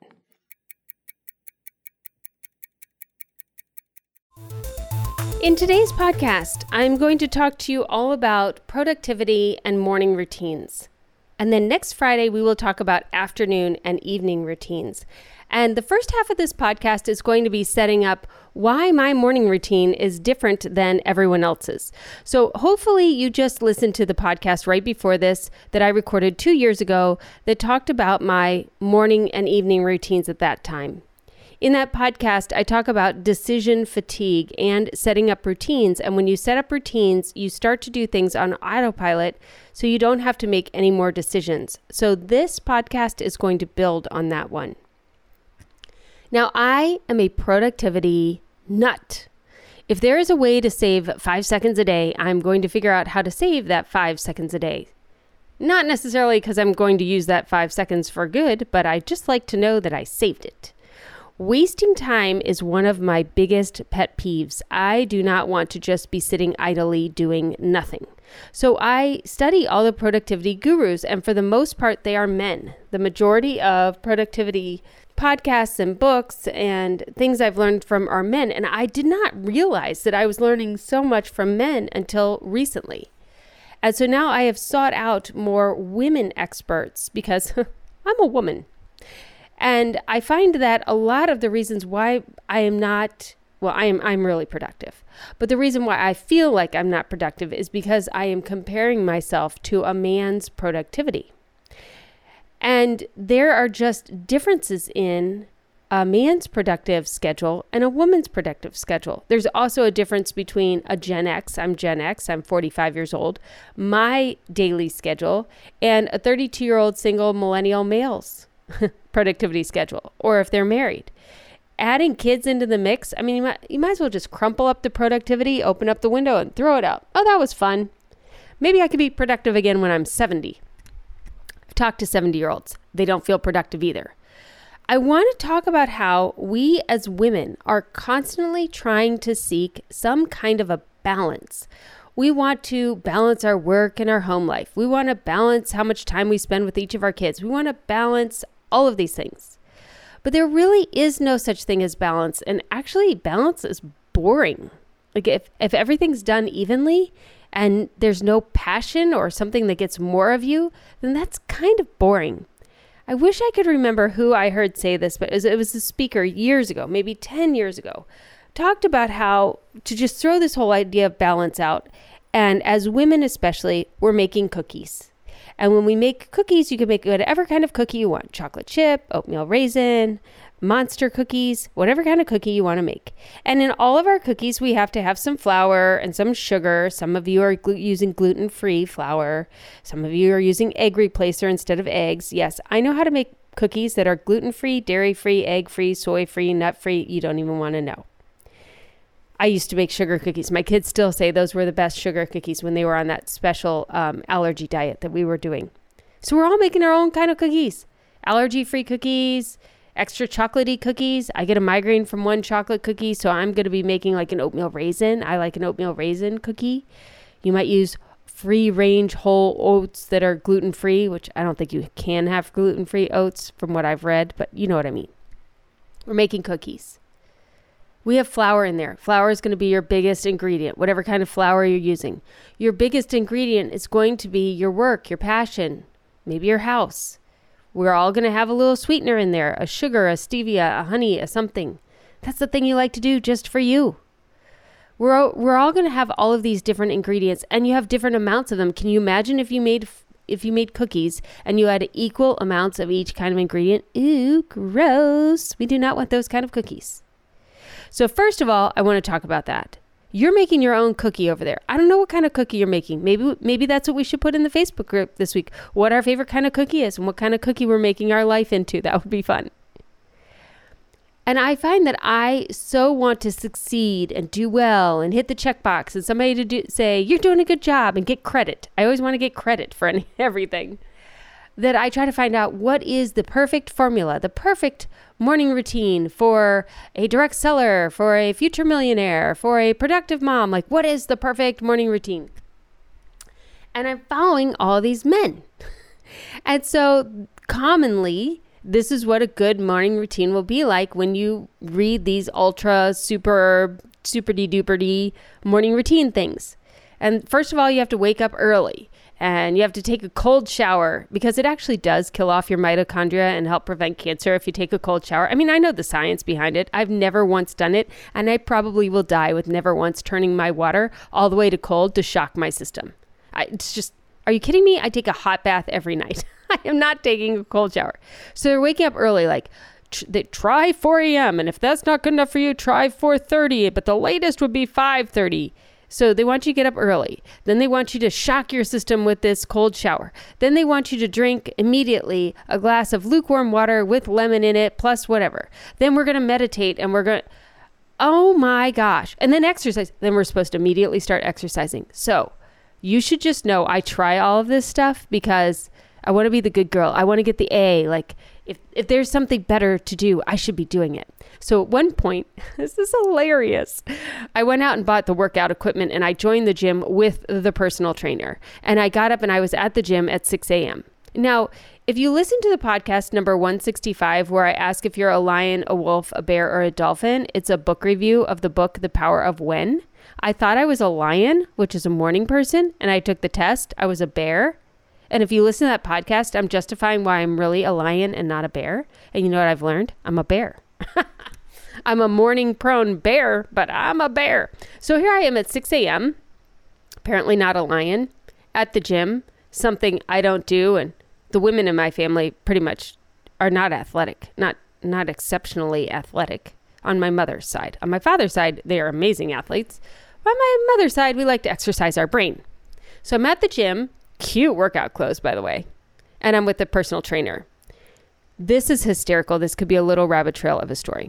In today's podcast, I'm going to talk to you all about productivity and morning routines. And then next Friday, we will talk about afternoon and evening routines. And the first half of this podcast is going to be setting up why my morning routine is different than everyone else's. So hopefully you just listened to the podcast right before this that I recorded two years ago that talked about my morning and evening routines at that time. In that podcast, I talk about decision fatigue and setting up routines. And when you set up routines, you start to do things on autopilot so you don't have to make any more decisions. So this podcast is going to build on that one. Now, I am a productivity nut. If there is a way to save five seconds a day, I'm going to figure out how to save that five seconds a day. Not necessarily because I'm going to use that five seconds for good, but I just like to know that I saved it. Wasting time is one of my biggest pet peeves. I do not want to just be sitting idly doing nothing. So I study all the productivity gurus, and for the most part, they are men. The majority of productivity podcasts and books and things I've learned from are men, and I did not realize that I was learning so much from men until recently. And so now I have sought out more women experts because I'm a woman. And I find that a lot of the reasons why I am not, well, I am I'm really productive. But the reason why I feel like I'm not productive is because I am comparing myself to a man's productivity. And there are just differences in a man's productive schedule and a woman's productive schedule. There's also a difference between a Gen X, I'm Gen X, I'm forty-five years old, my daily schedule, and a thirty-two-year-old single millennial male's productivity schedule, or if they're married. Adding kids into the mix, I mean, you might, you might as well just crumple up the productivity, open up the window, and throw it out. Oh, that was fun. Maybe I could be productive again when I'm seventy. I've talked to seventy-year-olds. They don't feel productive either. I want to talk about how we as women are constantly trying to seek some kind of a balance. We want to balance our work and our home life. We want to balance how much time we spend with each of our kids. We want to balance all of these things. But there really is no such thing as balance. And actually, balance is boring. Like if, if everything's done evenly and there's no passion or something that gets more of you, then that's kind of boring. I wish I could remember who I heard say this, but it was, it was a speaker years ago, maybe ten years ago, talked about how to just throw this whole idea of balance out. And as women especially, we're making cookies. And when we make cookies, you can make whatever kind of cookie you want. Chocolate chip, oatmeal raisin, monster cookies, whatever kind of cookie you want to make. And in all of our cookies, we have to have some flour and some sugar. Some of you are glu- using gluten-free flour. Some of you are using egg replacer instead of eggs. Yes, I know how to make cookies that are gluten-free, dairy-free, egg-free, soy-free, nut-free. You don't even want to know. I used to make sugar cookies. My kids still say those were the best sugar cookies when they were on that special um, allergy diet that we were doing. So we're all making our own kind of cookies. Allergy-free cookies, extra chocolatey cookies. I get a migraine from one chocolate cookie, so I'm going to be making like an oatmeal raisin. I like an oatmeal raisin cookie. You might use free range whole oats that are gluten-free, which I don't think you can have gluten-free oats from what I've read, but you know what I mean. We're making cookies. We have flour in there. Flour is going to be your biggest ingredient, whatever kind of flour you're using. Your biggest ingredient is going to be your work, your passion, maybe your house. We're all going to have a little sweetener in there, a sugar, a stevia, a honey, a something. That's the thing you like to do just for you. We're all, we're all going to have all of these different ingredients, and you have different amounts of them. Can you imagine if you made if you made cookies and you had equal amounts of each kind of ingredient? Ooh, gross. We do not want those kind of cookies. So first of all, I want to talk about that. You're making your own cookie over there. I don't know what kind of cookie you're making. Maybe maybe that's what we should put in the Facebook group this week. What our favorite kind of cookie is and what kind of cookie we're making our life into. That would be fun. And I find that I so want to succeed and do well and hit the checkbox and somebody to do, say, you're doing a good job and get credit. I always want to get credit for any, everything. That I try to find out what is the perfect formula, the perfect morning routine for a direct seller, for a future millionaire, for a productive mom. Like, what is the perfect morning routine? And I'm following all these men. And so commonly, this is what a good morning routine will be like when you read these ultra super super de duper de morning routine things. And first of all, you have to wake up early and you have to take a cold shower because it actually does kill off your mitochondria and help prevent cancer if you take a cold shower. I mean, I know the science behind it. I've never once done it, and I probably will die with never once turning my water all the way to cold to shock my system. I, it's just, are you kidding me? I take a hot bath every night. I am not taking a cold shower. So they're waking up early, like tr- they try four a.m. And if that's not good enough for you, try four thirty. But the latest would be five thirty. So they want you to get up early. Then they want you to shock your system with this cold shower. Then they want you to drink immediately a glass of lukewarm water with lemon in it, plus whatever. Then we're going to meditate and we're going to, oh my gosh. And then exercise. Then we're supposed to immediately start exercising. So you should just know I try all of this stuff because I want to be the good girl. I want to get the A. Like, if, if there's something better to do, I should be doing it. So at one point, this is hilarious. I went out and bought the workout equipment and I joined the gym with the personal trainer. And I got up and I was at the gym at six a.m. Now, if you listen to the podcast number one sixty-five, where I ask if you're a lion, a wolf, a bear, or a dolphin, it's a book review of the book, The Power of When. I thought I was a lion, which is a morning person, and I took the test. I was a bear. And if you listen to that podcast, I'm justifying why I'm really a lion and not a bear. And you know what I've learned? I'm a bear. I'm a morning prone bear, but I'm a bear. So here I am at six a.m., apparently not a lion, at the gym, something I don't do. And the women in my family pretty much are not athletic, not not exceptionally athletic on my mother's side. On my father's side, they are amazing athletes. On my mother's side, we like to exercise our brain. So I'm at the gym. Cute workout clothes, by the way. And I'm with the personal trainer. This is hysterical. This could be a little rabbit trail of a story.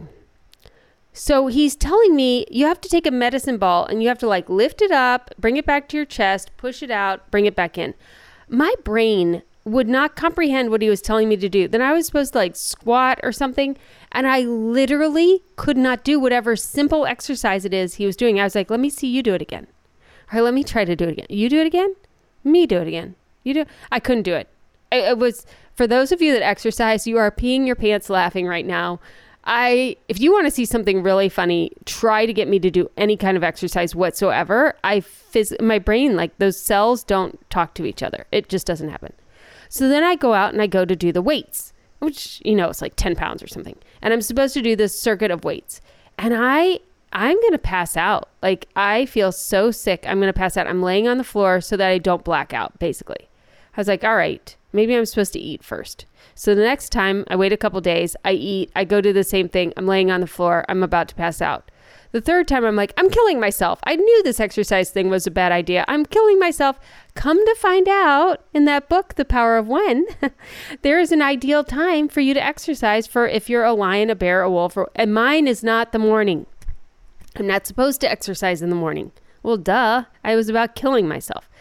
So he's telling me you have to take a medicine ball and you have to like lift it up, bring it back to your chest, push it out, bring it back in. My brain would not comprehend what he was telling me to do. Then I was supposed to like squat or something. And I literally could not do whatever simple exercise it is he was doing. I was like, let me see you do it again. All right, let me try to do it again. You do it again? Me do it again. You do. I couldn't do it. It, it was, for those of you that exercise, you are peeing your pants laughing right now. I, if you want to see something really funny, try to get me to do any kind of exercise whatsoever. I phys- my brain, like those cells don't talk to each other. It just doesn't happen. So then I go out and I go to do the weights, which, you know, it's like ten pounds or something. And I'm supposed to do this circuit of weights. And I, I'm going to pass out. Like, I feel so sick. I'm going to pass out. I'm laying on the floor so that I don't black out, basically. I was like, all right, maybe I'm supposed to eat first. So the next time I wait a couple days, I eat, I go do the same thing. I'm laying on the floor. I'm about to pass out. The third time I'm like, I'm killing myself. I knew this exercise thing was a bad idea. I'm killing myself. Come to find out in that book, The Power of When, there is an ideal time for you to exercise for if you're a lion, a bear, a wolf, or, and mine is not the morning. I'm not supposed to exercise in the morning. Well, duh. I was about killing myself.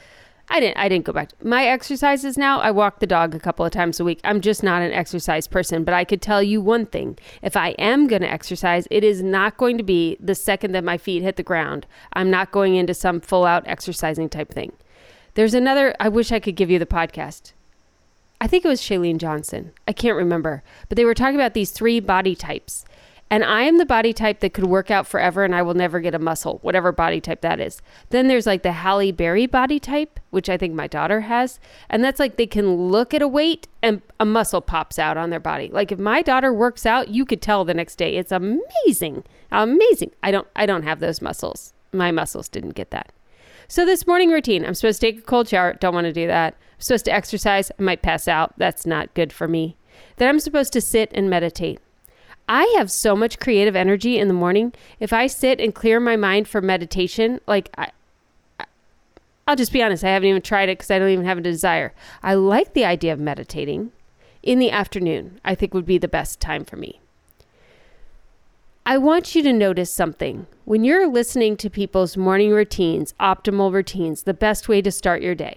I didn't I didn't go back. My exercises now, I walk the dog a couple of times a week. I'm just not an exercise person, but I could tell you one thing. If I am going to exercise, it is not going to be the second that my feet hit the ground. I'm not going into some full out exercising type thing. There's another, I wish I could give you the podcast. I think it was Shailene Johnson. I can't remember, but they were talking about these three body types. And I am the body type that could work out forever and I will never get a muscle, whatever body type that is. Then there's like the Halle Berry body type, which I think my daughter has. And that's like they can look at a weight and a muscle pops out on their body. Like if my daughter works out, you could tell the next day. It's amazing. Amazing. I don't I don't have those muscles. My muscles didn't get that. So this morning routine, I'm supposed to take a cold shower. Don't want to do that. I'm supposed to exercise. I might pass out. That's not good for me. Then I'm supposed to sit and meditate. I have so much creative energy in the morning. If I sit and clear my mind for meditation, like I, I, I'll just be honest, I haven't even tried it because I don't even have a desire. I like the idea of meditating in the afternoon. I think would be the best time for me. I want you to notice something. When you're listening to people's morning routines, optimal routines, the best way to start your day.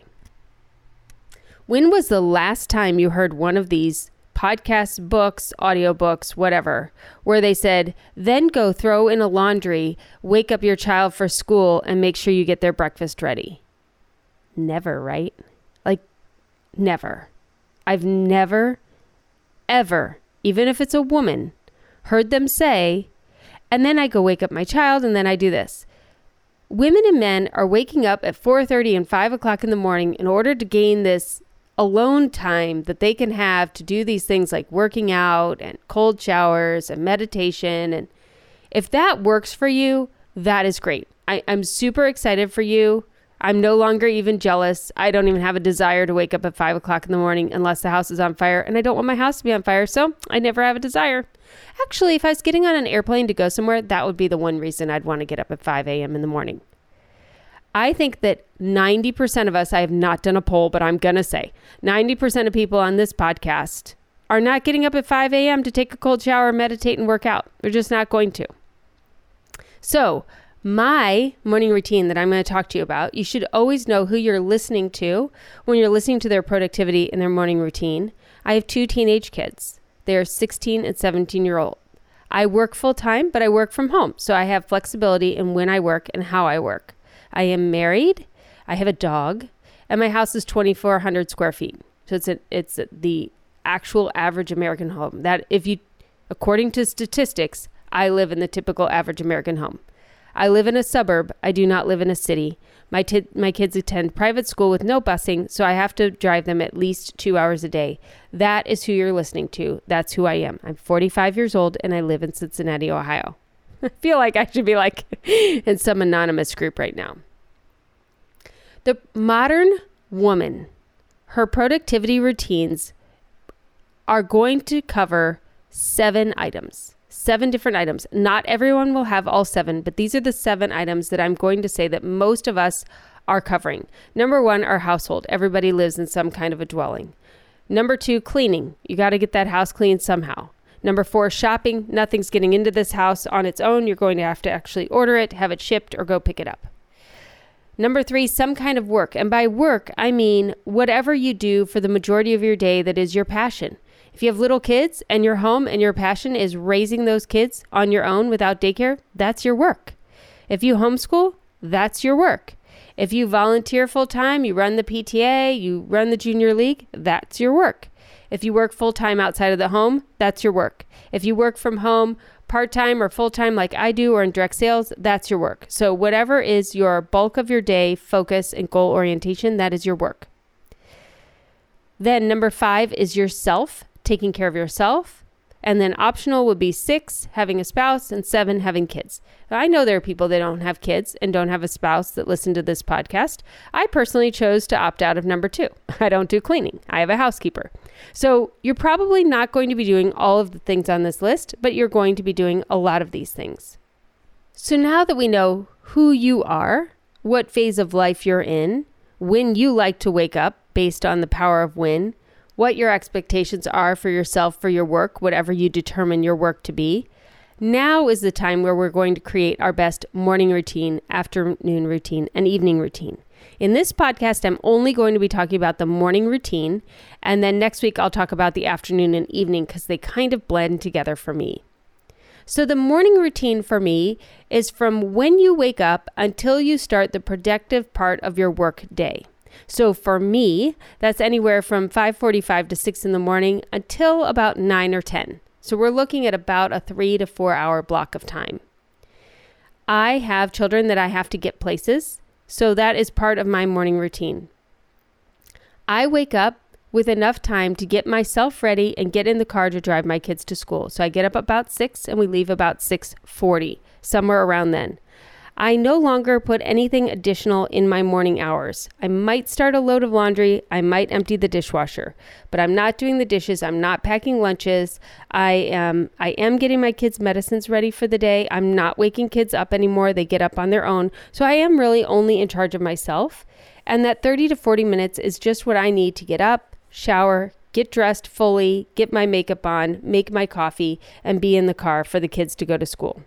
When was the last time you heard one of these podcasts, books, audiobooks, whatever, where they said, then go throw in a laundry, wake up your child for school, and make sure you get their breakfast ready? Never, right? Like, never. I've never, ever, even if it's a woman, heard them say, and then I go wake up my child, and then I do this. Women and men are waking up at four thirty and five o'clock in the morning in order to gain this alone time that they can have to do these things like working out and cold showers and meditation. And if that works for you, that is great. I, I'm super excited for you. I'm no longer even jealous. I don't even have a desire to wake up at five o'clock in the morning unless the house is on fire. And I don't want my house to be on fire, so I never have a desire. Actually, if I was getting on an airplane to go somewhere, that would be the one reason I'd want to get up at five a.m. in the morning. I think that ninety percent of us, I have not done a poll, but I'm going to say ninety percent of people on this podcast are not getting up at five a.m. to take a cold shower, meditate, and work out. They're just not going to. So my morning routine that I'm going to talk to you about, you should always know who you're listening to when you're listening to their productivity and their morning routine. I have two teenage kids. They are sixteen and seventeen year old. I work full time, but I work from home. So I have flexibility in when I work and how I work. I am married, I have a dog, and my house is twenty-four hundred square feet. So it's a, it's a, the actual average American home. That if you, according to statistics, I live in the typical average American home. I live in a suburb. I do not live in a city. My t- my kids attend private school with no busing, so I have to drive them at least two hours a day. That is who you're listening to. That's who I am. I'm forty-five years old, and I live in Cincinnati, Ohio. I feel like I should be like in some anonymous group right now. The modern woman, her productivity routines are going to cover seven items, seven different items. Not everyone will have all seven, but these are the seven items that I'm going to say that most of us are covering. Number one, our household. Everybody lives in some kind of a dwelling. Number two, cleaning. You got to get that house clean somehow. Number four, shopping. Nothing's getting into this house on its own. You're going to have to actually order it, have it shipped, or go pick it up. Number three, some kind of work. And by work, I mean whatever you do for the majority of your day that is your passion. If you have little kids and you're home and your passion is raising those kids on your own without daycare, that's your work. If you homeschool, that's your work. If you volunteer full time, you run the P T A, you run the junior league, that's your work. If you work full-time outside of the home, that's your work. If you work from home part-time or full-time like I do or in direct sales, that's your work. So whatever is your bulk of your day, focus and goal orientation, that is your work. Then number five is yourself, taking care of yourself. And then optional would be six, having a spouse, and seven, having kids. Now, I know there are people that don't have kids and don't have a spouse that listen to this podcast. I personally chose to opt out of number two. I don't do cleaning. I have a housekeeper. So you're probably not going to be doing all of the things on this list, but you're going to be doing a lot of these things. So now that we know who you are, what phase of life you're in, when you like to wake up based on the power of when, what your expectations are for yourself, for your work, whatever you determine your work to be. Now is the time where we're going to create our best morning routine, afternoon routine, and evening routine. In this podcast, I'm only going to be talking about the morning routine, and then next week I'll talk about the afternoon and evening because they kind of blend together for me. So the morning routine for me is from when you wake up until you start the productive part of your work day. So for me, that's anywhere from five forty-five to six in the morning until about nine or ten. So we're looking at about a three to four hour block of time. I have children that I have to get places, so that is part of my morning routine. I wake up with enough time to get myself ready and get in the car to drive my kids to school. So I get up about six and we leave about six forty, somewhere around then. I no longer put anything additional in my morning hours. I might start a load of laundry. I might empty the dishwasher, but I'm not doing the dishes. I'm not packing lunches. I am, I am getting my kids' medicines ready for the day. I'm not waking kids up anymore. They get up on their own. So I am really only in charge of myself. And that thirty to forty minutes is just what I need to get up, shower, get dressed fully, get my makeup on, make my coffee, and be in the car for the kids to go to school.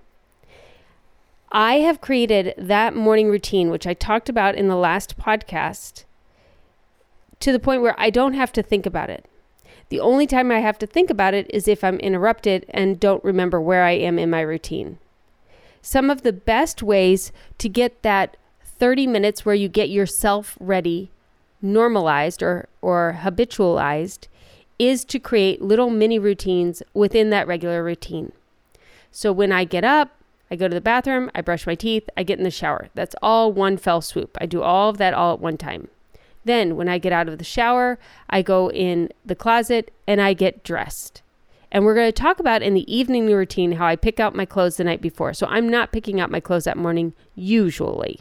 I have created that morning routine, which I talked about in the last podcast, to the point where I don't have to think about it. The only time I have to think about it is if I'm interrupted and don't remember where I am in my routine. Some of the best ways to get that thirty minutes where you get yourself ready, normalized or, or habitualized, is to create little mini routines within that regular routine. So when I get up, I go to the bathroom, I brush my teeth, I get in the shower. That's all one fell swoop. I do all of that all at one time. Then when I get out of the shower, I go in the closet and I get dressed. And we're going to talk about in the evening routine how I pick out my clothes the night before. So I'm not picking out my clothes that morning usually.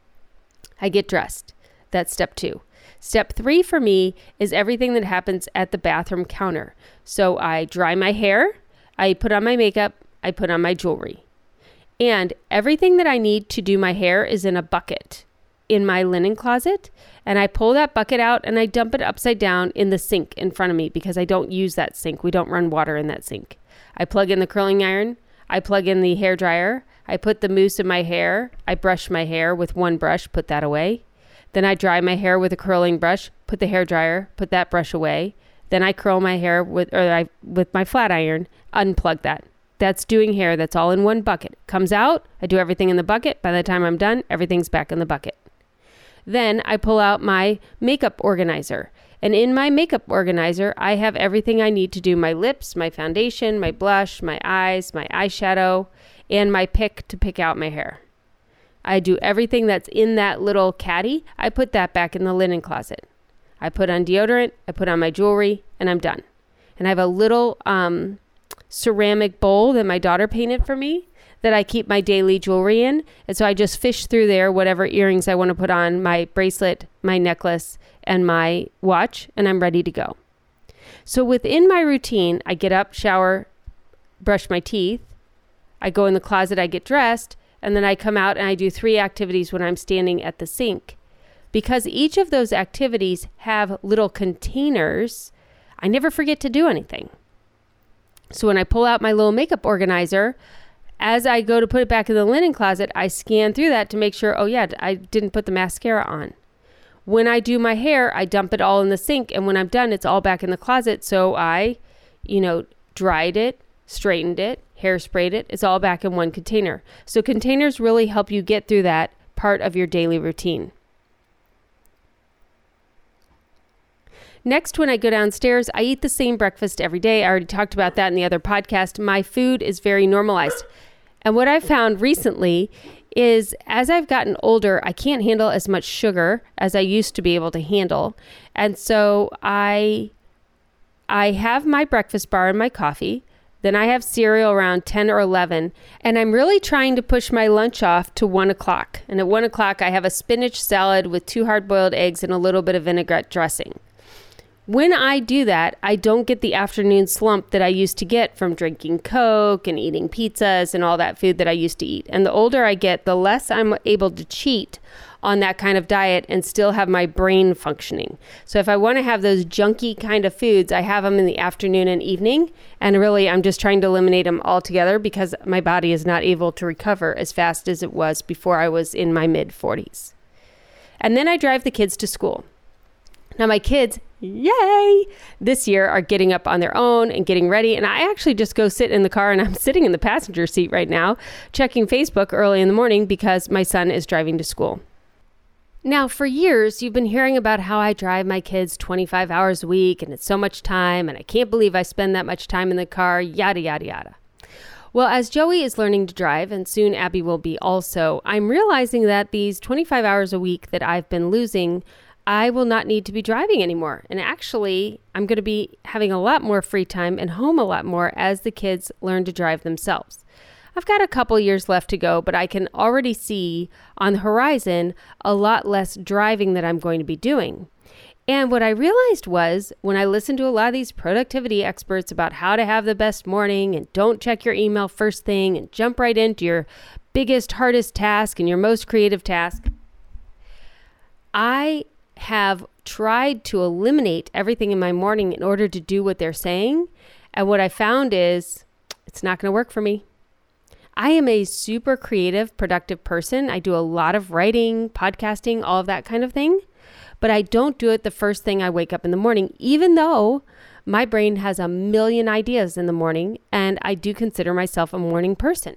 I get dressed. That's step two. Step three for me is everything that happens at the bathroom counter. So I dry my hair, I put on my makeup, I put on my jewelry. And everything that I need to do my hair is in a bucket in my linen closet. And I pull that bucket out and I dump it upside down in the sink in front of me because I don't use that sink. We don't run water in that sink. I plug in the curling iron. I plug in the hair dryer. I put the mousse in my hair. I brush my hair with one brush, put that away. Then I dry my hair with a curling brush, put the hair dryer, put that brush away. Then I curl my hair with, or I, with my flat iron, unplug that. That's doing hair. That's all in one bucket. Comes out, I do everything in the bucket. By the time I'm done, everything's back in the bucket. Then I pull out my makeup organizer. And in my makeup organizer, I have everything I need to do my lips, my foundation, my blush, my eyes, my eyeshadow, and my pick to pick out my hair. I do everything that's in that little caddy. I put that back in the linen closet. I put on deodorant, I put on my jewelry, and I'm done. And I have a little um, ceramic bowl that my daughter painted for me that I keep my daily jewelry in. And so I just fish through there, whatever earrings I want to put on, my bracelet, my necklace, and my watch, and I'm ready to go. So within my routine, I get up, shower, brush my teeth. I go in the closet, I get dressed, and then I come out and I do three activities when I'm standing at the sink. Because each of those activities have little containers, I never forget to do anything. So when I pull out my little makeup organizer, as I go to put it back in the linen closet, I scan through that to make sure, oh yeah, I didn't put the mascara on. When I do my hair, I dump it all in the sink. And when I'm done, it's all back in the closet. So I, you know, dried it, straightened it, hairsprayed it. It's all back in one container. So containers really help you get through that part of your daily routine. Next, when I go downstairs, I eat the same breakfast every day. I already talked about that in the other podcast. My food is very normalized. And what I've found recently is as I've gotten older, I can't handle as much sugar as I used to be able to handle. And so I, I have my breakfast bar and my coffee. Then I have cereal around ten or eleven. And I'm really trying to push my lunch off to one o'clock. And at one o'clock, I have a spinach salad with two hard-boiled eggs and a little bit of vinaigrette dressing. When I do that, I don't get the afternoon slump that I used to get from drinking Coke and eating pizzas and all that food that I used to eat. And the older I get, the less I'm able to cheat on that kind of diet and still have my brain functioning. So if I want to have those junky kind of foods, I have them in the afternoon and evening. And really, I'm just trying to eliminate them altogether because my body is not able to recover as fast as it was before I was in my mid forties. And then I drive the kids to school. Now my kids, yay, this year are getting up on their own and getting ready. And I actually just go sit in the car, and I'm sitting in the passenger seat right now, checking Facebook early in the morning because my son is driving to school. Now, for years, you've been hearing about how I drive my kids twenty-five hours a week, and it's so much time, and I can't believe I spend that much time in the car, yada, yada, yada. Well, as Joey is learning to drive, and soon Abby will be also, I'm realizing that these twenty-five hours a week that I've been losing, I will not need to be driving anymore. And actually, I'm going to be having a lot more free time and home a lot more as the kids learn to drive themselves. I've got a couple years left to go, but I can already see on the horizon a lot less driving that I'm going to be doing. And what I realized was when I listened to a lot of these productivity experts about how to have the best morning and don't check your email first thing and jump right into your biggest, hardest task and your most creative task, I have tried to eliminate everything in my morning in order to do what they're saying. And what I found is it's not going to work for me. I am a super creative, productive person. I do a lot of writing, podcasting, all of that kind of thing. But I don't do it the first thing I wake up in the morning, even though my brain has a million ideas in the morning, and I do consider myself a morning person.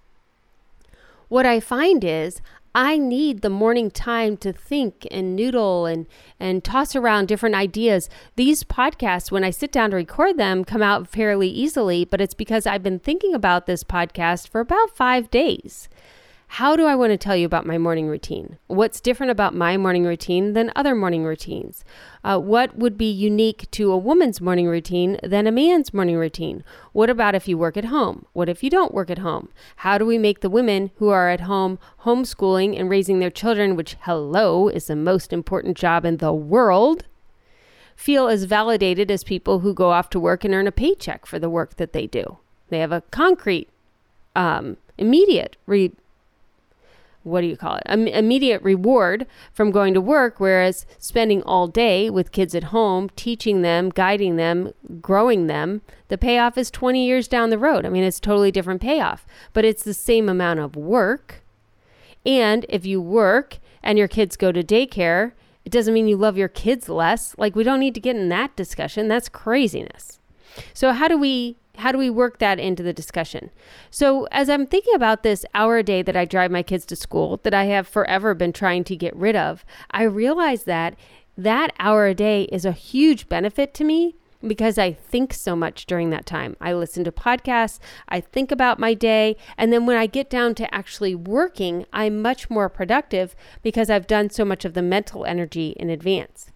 What I find is I need the morning time to think and noodle and, and toss around different ideas. These podcasts, when I sit down to record them, come out fairly easily, but it's because I've been thinking about this podcast for about five days. How do I want to tell you about my morning routine? What's different about my morning routine than other morning routines? Uh, what would be unique to a woman's morning routine than a man's morning routine? What about if you work at home? What if you don't work at home? How do we make the women who are at home homeschooling and raising their children, which, hello, is the most important job in the world, feel as validated as people who go off to work and earn a paycheck for the work that they do? They have a concrete, um, immediate re- what do you call it? Im- immediate reward from going to work, whereas spending all day with kids at home, teaching them, guiding them, growing them, the payoff is twenty years down the road. I mean, it's totally different payoff, but it's the same amount of work. And if you work and your kids go to daycare, it doesn't mean you love your kids less. Like, we don't need to get in that discussion. That's craziness. So how do we How do we work that into the discussion? So as I'm thinking about this hour a day that I drive my kids to school, that I have forever been trying to get rid of, I realize that that hour a day is a huge benefit to me because I think so much during that time. I listen to podcasts, I think about my day, and then when I get down to actually working, I'm much more productive because I've done so much of the mental energy in advance.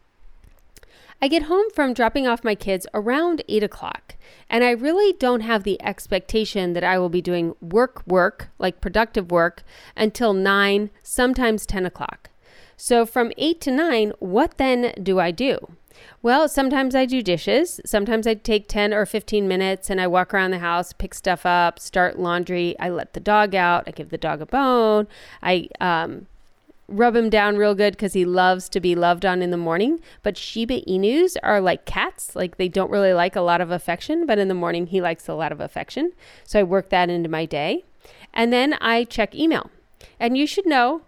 I get home from dropping off my kids around eight o'clock, and I really don't have the expectation that I will be doing work work, like productive work, until nine, sometimes ten o'clock. So from eight to nine, what then do I do? Well, sometimes I do dishes. Sometimes I take ten or fifteen minutes and I walk around the house, pick stuff up, start laundry. I let the dog out. I give the dog a bone. I, um, rub him down real good because he loves to be loved on in the morning. But Shiba Inus are like cats. Like, they don't really like a lot of affection, but in the morning he likes a lot of affection. So I work that into my day. And then I check email. And you should know,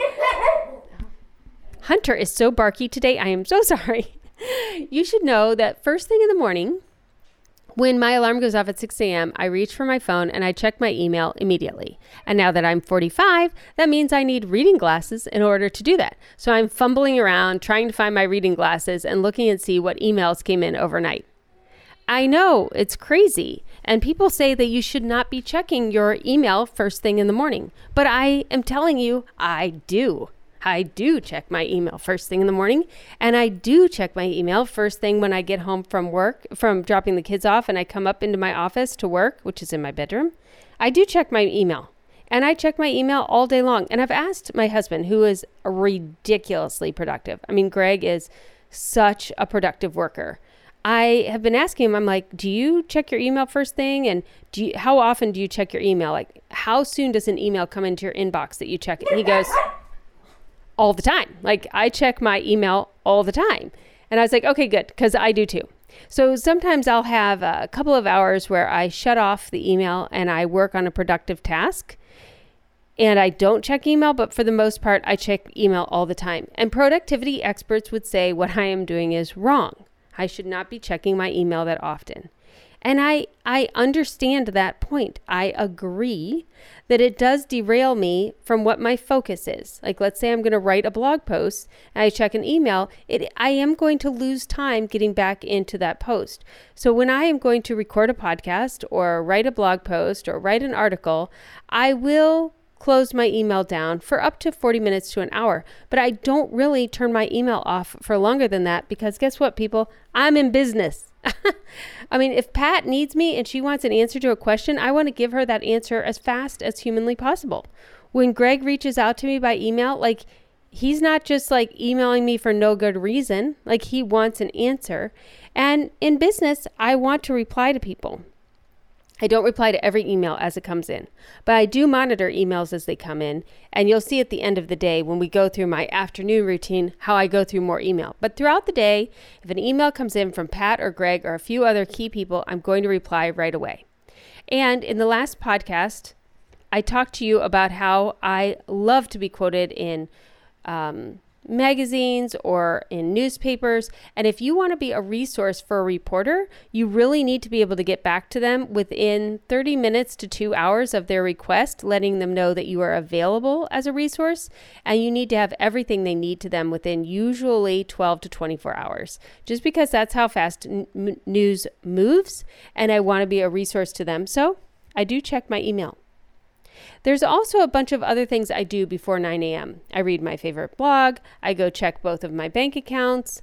Hunter is so barky today. I am so sorry. You should know that first thing in the morning, when my alarm goes off at six a.m., I reach for my phone and I check my email immediately. And now that I'm forty-five, that means I need reading glasses in order to do that. So I'm fumbling around trying to find my reading glasses and looking and see what emails came in overnight. I know, it's crazy. And people say that you should not be checking your email first thing in the morning. But I am telling you, I do. I do check my email first thing in the morning, and I do check my email first thing when I get home from work, from dropping the kids off, and I come up into my office to work, which is in my bedroom. I do check my email, and I check my email all day long. And I've asked my husband, who is ridiculously productive. I mean, Greg is such a productive worker. I have been asking him, I'm like, do you check your email first thing? And do you, how often do you check your email? Like, how soon does an email come into your inbox that you check it? He goes, all the time. Like, I check my email all the time. And I was like, okay, good, because I do too. So sometimes I'll have a couple of hours where I shut off the email and I work on a productive task. And I don't check email, but for the most part, I check email all the time. And productivity experts would say what I am doing is wrong. I should not be checking my email that often. And I, I understand that point. I agree that it does derail me from what my focus is. Like, let's say I'm going to write a blog post and I check an email, it, I am going to lose time getting back into that post. So when I am going to record a podcast or write a blog post or write an article, I will close my email down for up to forty minutes to an hour. But I don't really turn my email off for longer than that because guess what, people? I'm in business. I mean, if Pat needs me and she wants an answer to a question, I want to give her that answer as fast as humanly possible. When Greg reaches out to me by email, like he's not just like emailing me for no good reason, like he wants an answer. And in business, I want to reply to people. I don't reply to every email as it comes in, but I do monitor emails as they come in. And you'll see at the end of the day when we go through my afternoon routine, how I go through more email. But throughout the day, if an email comes in from Pat or Greg or a few other key people, I'm going to reply right away. And in the last podcast, I talked to you about how I love to be quoted in um, magazines or in newspapers. And if you want to be a resource for a reporter, you really need to be able to get back to them within thirty minutes to two hours of their request, letting them know that you are available as a resource. And you need to have everything they need to them within usually twelve to twenty-four hours, just because that's how fast n- news moves. And I want to be a resource to them. So I do check my email. There's also a bunch of other things I do before nine a.m. I read my favorite blog. I go check both of my bank accounts,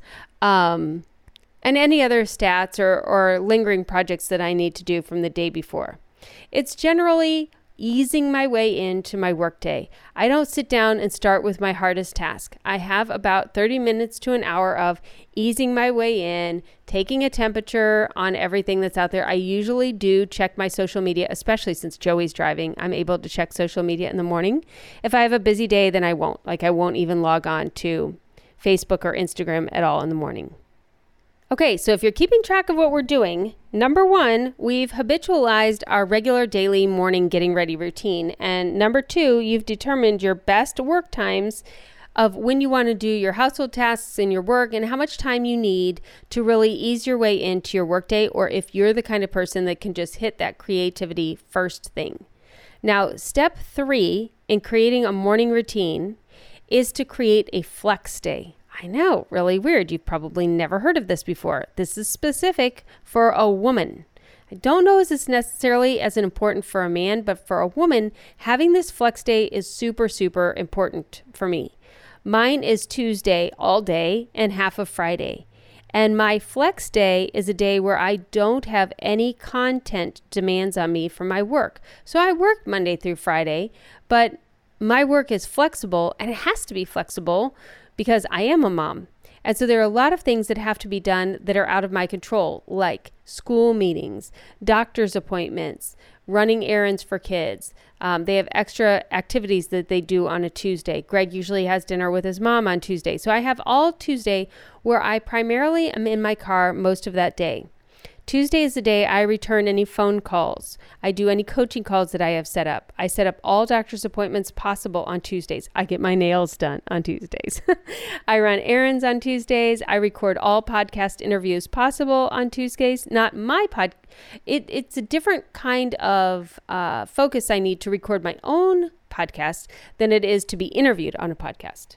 um, and any other stats or, or lingering projects that I need to do from the day before. It's generally easing my way into my workday. I don't sit down and start with my hardest task. I have about thirty minutes to an hour of easing my way in, taking a temperature on everything that's out there. I usually do check my social media, especially since Joey's driving. I'm able to check social media in the morning. If I have a busy day, then I won't. Like I won't even log on to Facebook or Instagram at all in the morning. Okay, so if you're keeping track of what we're doing, number one, we've habitualized our regular daily morning getting ready routine. And number two, you've determined your best work times of when you want to do your household tasks in your work and how much time you need to really ease your way into your workday, or if you're the kind of person that can just hit that creativity first thing. Now, step three in creating a morning routine is to create a flex day. I know, really weird. You've probably never heard of this before. This is specific for a woman. I don't know if it's necessarily as important for a man, but for a woman, having this flex day is super, super important for me. Mine is Tuesday all day and half of Friday. And my flex day is a day where I don't have any content demands on me for my work. So I work Monday through Friday, but my work is flexible, and it has to be flexible because I am a mom. And so there are a lot of things that have to be done that are out of my control, like school meetings, doctor's appointments, running errands for kids. Um, they have extra activities that they do on a Tuesday. Greg usually has dinner with his mom on Tuesday. So I have all Tuesday where I primarily am in my car most of that day. Tuesday is the day I return any phone calls. I do any coaching calls that I have set up. I set up all doctor's appointments possible on Tuesdays. I get my nails done on Tuesdays. I run errands on Tuesdays. I record all podcast interviews possible on Tuesdays. Not my pod. It, it's a different kind of uh, focus I need to record my own podcast than it is to be interviewed on a podcast.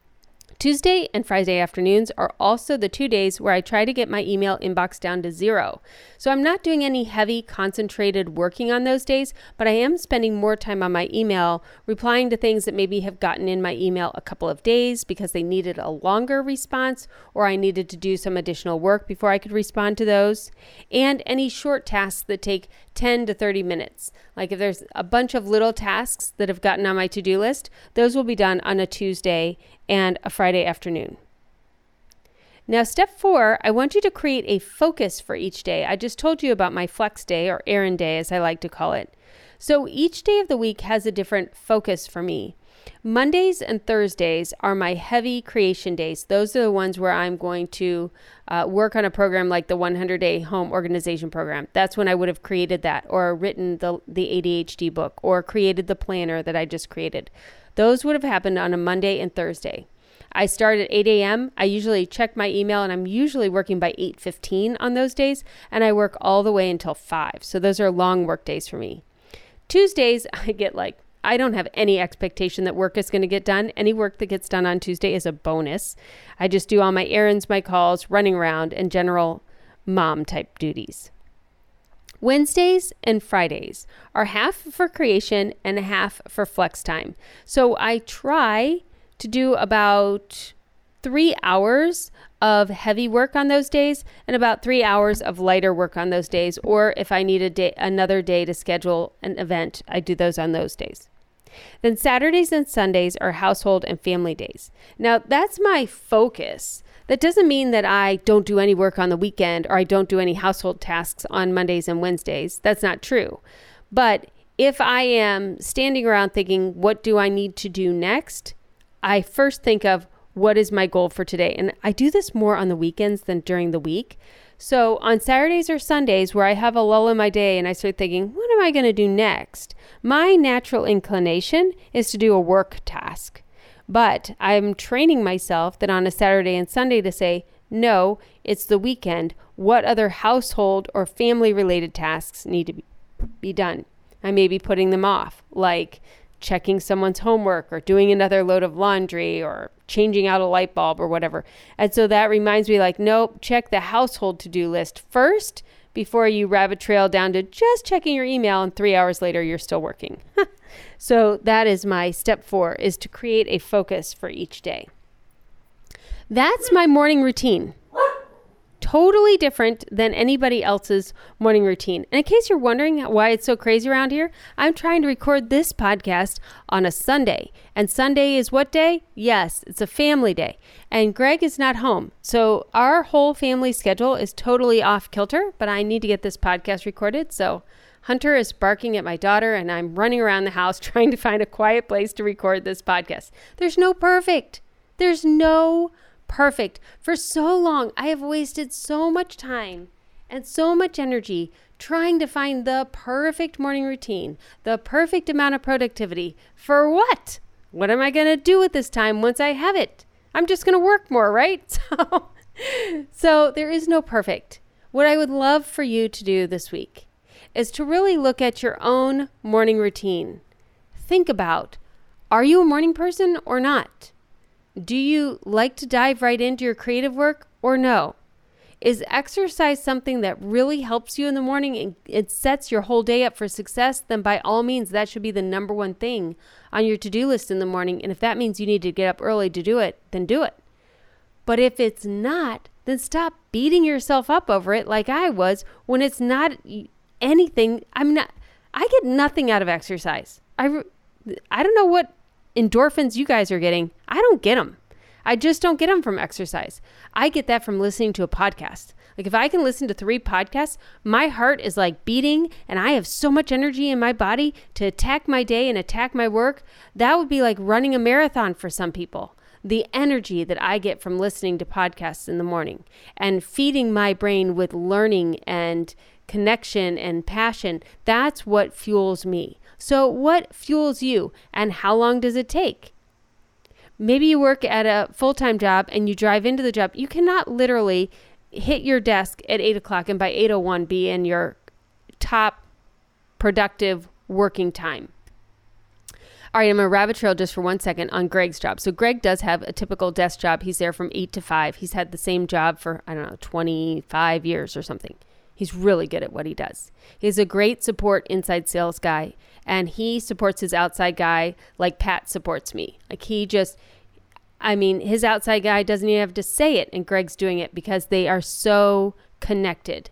Tuesday and Friday afternoons are also the two days where I try to get my email inbox down to zero. So I'm not doing any heavy concentrated working on those days, but I am spending more time on my email, replying to things that maybe have gotten in my email a couple of days because they needed a longer response, or I needed to do some additional work before I could respond to those, and any short tasks that take ten to thirty minutes. Like if there's a bunch of little tasks that have gotten on my to-do list, those will be done on a Tuesday and a Friday afternoon. Now, step four, I want you to create a focus for each day. I just told you about my flex day, or errand day, as I like to call it. So each day of the week has a different focus for me. Mondays and Thursdays are my heavy creation days. Those are the ones where I'm going to uh, work on a program like the one hundred day Home Organization Program. That's when I would have created that, or written the, the A D H D book, or created the planner that I just created. Those would have happened on a Monday and Thursday. I start at eight a.m. I usually check my email, and I'm usually working by eight fifteen on those days, and I work all the way until five. So those are long work days for me. Tuesdays, I get like, I don't have any expectation that work is going to get done. Any work that gets done on Tuesday is a bonus. I just do all my errands, my calls, running around, and general mom type duties. Wednesdays and Fridays are half for creation and half for flex time. So I try to do about three hours of heavy work on those days and about three hours of lighter work on those days. Or if I need a day, another day to schedule an event, I do those on those days. Then Saturdays and Sundays are household and family days. Now that's my focus. That doesn't mean that I don't do any work on the weekend or I don't do any household tasks on Mondays and Wednesdays. That's not true. But if I am standing around thinking, what do I need to do next? I first think of, what is my goal for today? And I do this more on the weekends than during the week. So on Saturdays or Sundays where I have a lull in my day and I start thinking, what am I going to do next? My natural inclination is to do a work task. But I'm training myself that on a Saturday and Sunday to say, no, it's the weekend. What other household or family related tasks need to be, be done? I may be putting them off, like checking someone's homework or doing another load of laundry or changing out a light bulb or whatever. And so that reminds me, like, nope, check the household to-do list first before you rabbit trail down to just checking your email and three hours later you're still working. So that is my step four, is to create a focus for each day. That's my morning routine. Totally different than anybody else's morning routine. And in case you're wondering why it's so crazy around here, I'm trying to record this podcast on a Sunday. And Sunday is what day? Yes, it's a family day. And Greg is not home. So our whole family schedule is totally off kilter, but I need to get this podcast recorded. So Hunter is barking at my daughter and I'm running around the house trying to find a quiet place to record this podcast. There's no perfect. There's no perfect. For so long, I have wasted so much time and so much energy trying to find the perfect morning routine, the perfect amount of productivity. For what? What am I going to do with this time once I have it? I'm just going to work more, right? So, so there is no perfect. What I would love for you to do this week is to really look at your own morning routine. Think about, are you a morning person or not? Do you like to dive right into your creative work or no? Is exercise something that really helps you in the morning and it sets your whole day up for success? Then by all means, that should be the number one thing on your to-do list in the morning. And if that means you need to get up early to do it, then do it. But if it's not, then stop beating yourself up over it like I was when it's not anything. I'm not, I get nothing out of exercise. I, I don't know what endorphins you guys are getting. I don't get them. I just don't get them from exercise. I get that from listening to a podcast. Like if I can listen to three podcasts, my heart is like beating and I have so much energy in my body to attack my day and attack my work. That would be like running a marathon for some people. The energy that I get from listening to podcasts in the morning and feeding my brain with learning and connection and passion, that's what fuels me. So what fuels you and how long does it take? Maybe you work at a full-time job and you drive into the job. You cannot literally hit your desk at eight o'clock and by eight oh one be in your top productive working time. All right, I'm going to rabbit trail just for one second on Greg's job. So Greg does have a typical desk job. He's there from eight to five. He's had the same job for, I don't know, twenty-five years or something. He's really good at what he does. He's a great support inside sales guy, and he supports his outside guy like Pat supports me. Like he just, I mean, his outside guy doesn't even have to say it, and Greg's doing it because they are so connected.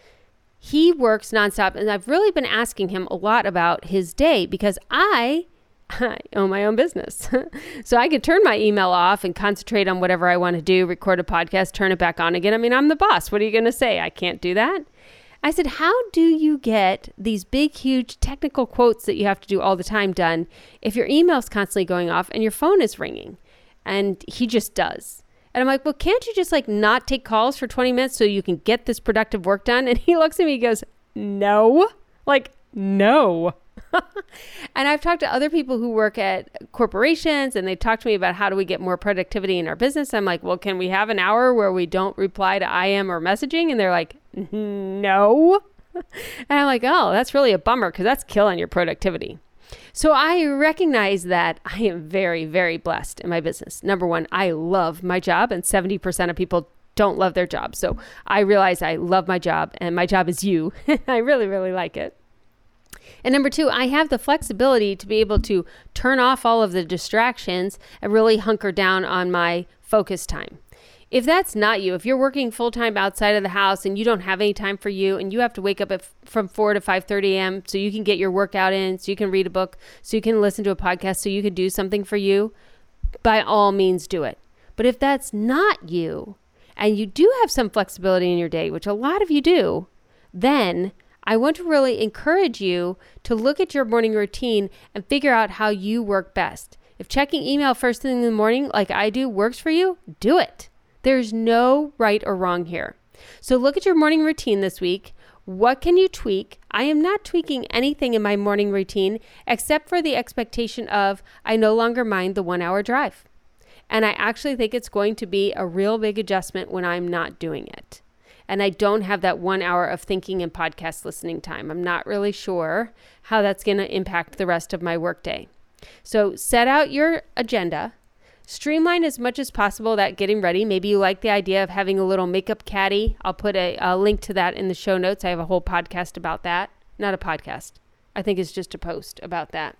He works nonstop, and I've really been asking him a lot about his day because I... I own my own business. So I could turn my email off and concentrate on whatever I want to do, record a podcast, turn it back on again. I mean, I'm the boss. What are you going to say? I can't do that. I said, how do you get these big, huge technical quotes that you have to do all the time done if your email's constantly going off and your phone is ringing? And he just does. And I'm like, well, can't you just like not take calls for twenty minutes so you can get this productive work done? And he looks at me and goes, no, like, no. And I've talked to other people who work at corporations, and they talk to me about how do we get more productivity in our business. I'm like, well, can we have an hour where we don't reply to I M or messaging? And they're like, no. And I'm like, oh, that's really a bummer because that's killing your productivity. So I recognize that I am very, very blessed in my business. Number one, I love my job, and seventy percent of people don't love their job. So I realize I love my job, and my job is you. I really, really like it. And number two, I have the flexibility to be able to turn off all of the distractions and really hunker down on my focus time. If that's not you, if you're working full-time outside of the house and you don't have any time for you, and you have to wake up at, from four to five thirty a.m. so you can get your workout in, so you can read a book, so you can listen to a podcast, so you can do something for you, by all means do it. But if that's not you, and you do have some flexibility in your day, which a lot of you do, then I want to really encourage you to look at your morning routine and figure out how you work best. If checking email first thing in the morning, like I do, works for you, do it. There's no right or wrong here. So look at your morning routine this week. What can you tweak? I am not tweaking anything in my morning routine except for the expectation of I no longer mind the one hour drive. And I actually think it's going to be a real big adjustment when I'm not doing it. And I don't have that one hour of thinking and podcast listening time. I'm not really sure how that's going to impact the rest of my workday. So set out your agenda. Streamline as much as possible that getting ready. Maybe you like the idea of having a little makeup caddy. I'll put a, a link to that in the show notes. I have a whole podcast about that. Not a podcast. I think it's just a post about that.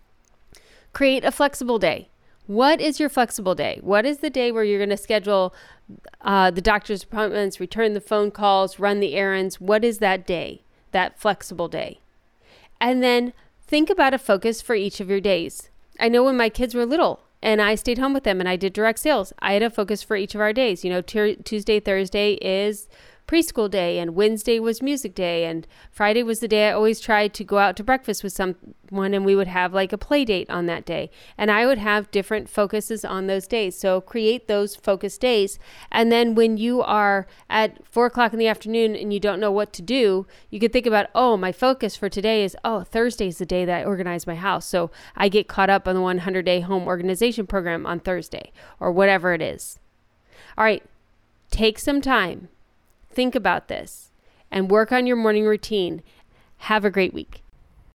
Create a flexible day. What is your flexible day? What is the day where you're going to schedule uh, the doctor's appointments, return the phone calls, run the errands? What is that day, that flexible day? And then think about a focus for each of your days. I know when my kids were little and I stayed home with them and I did direct sales, I had a focus for each of our days. You know, t- Tuesday, Thursday is preschool day, and Wednesday was music day, and Friday was the day I always tried to go out to breakfast with someone, and we would have like a play date on that day, and I would have different focuses on those days. So create those focus days, and then when you are at four o'clock in the afternoon and you don't know what to do, you could think about, oh, my focus for today is, oh, Thursday is the day that I organize my house, so I get caught up on the one hundred day home organization program on Thursday, or whatever it is. All right, take some time. Think about this and work on your morning routine. Have a great week.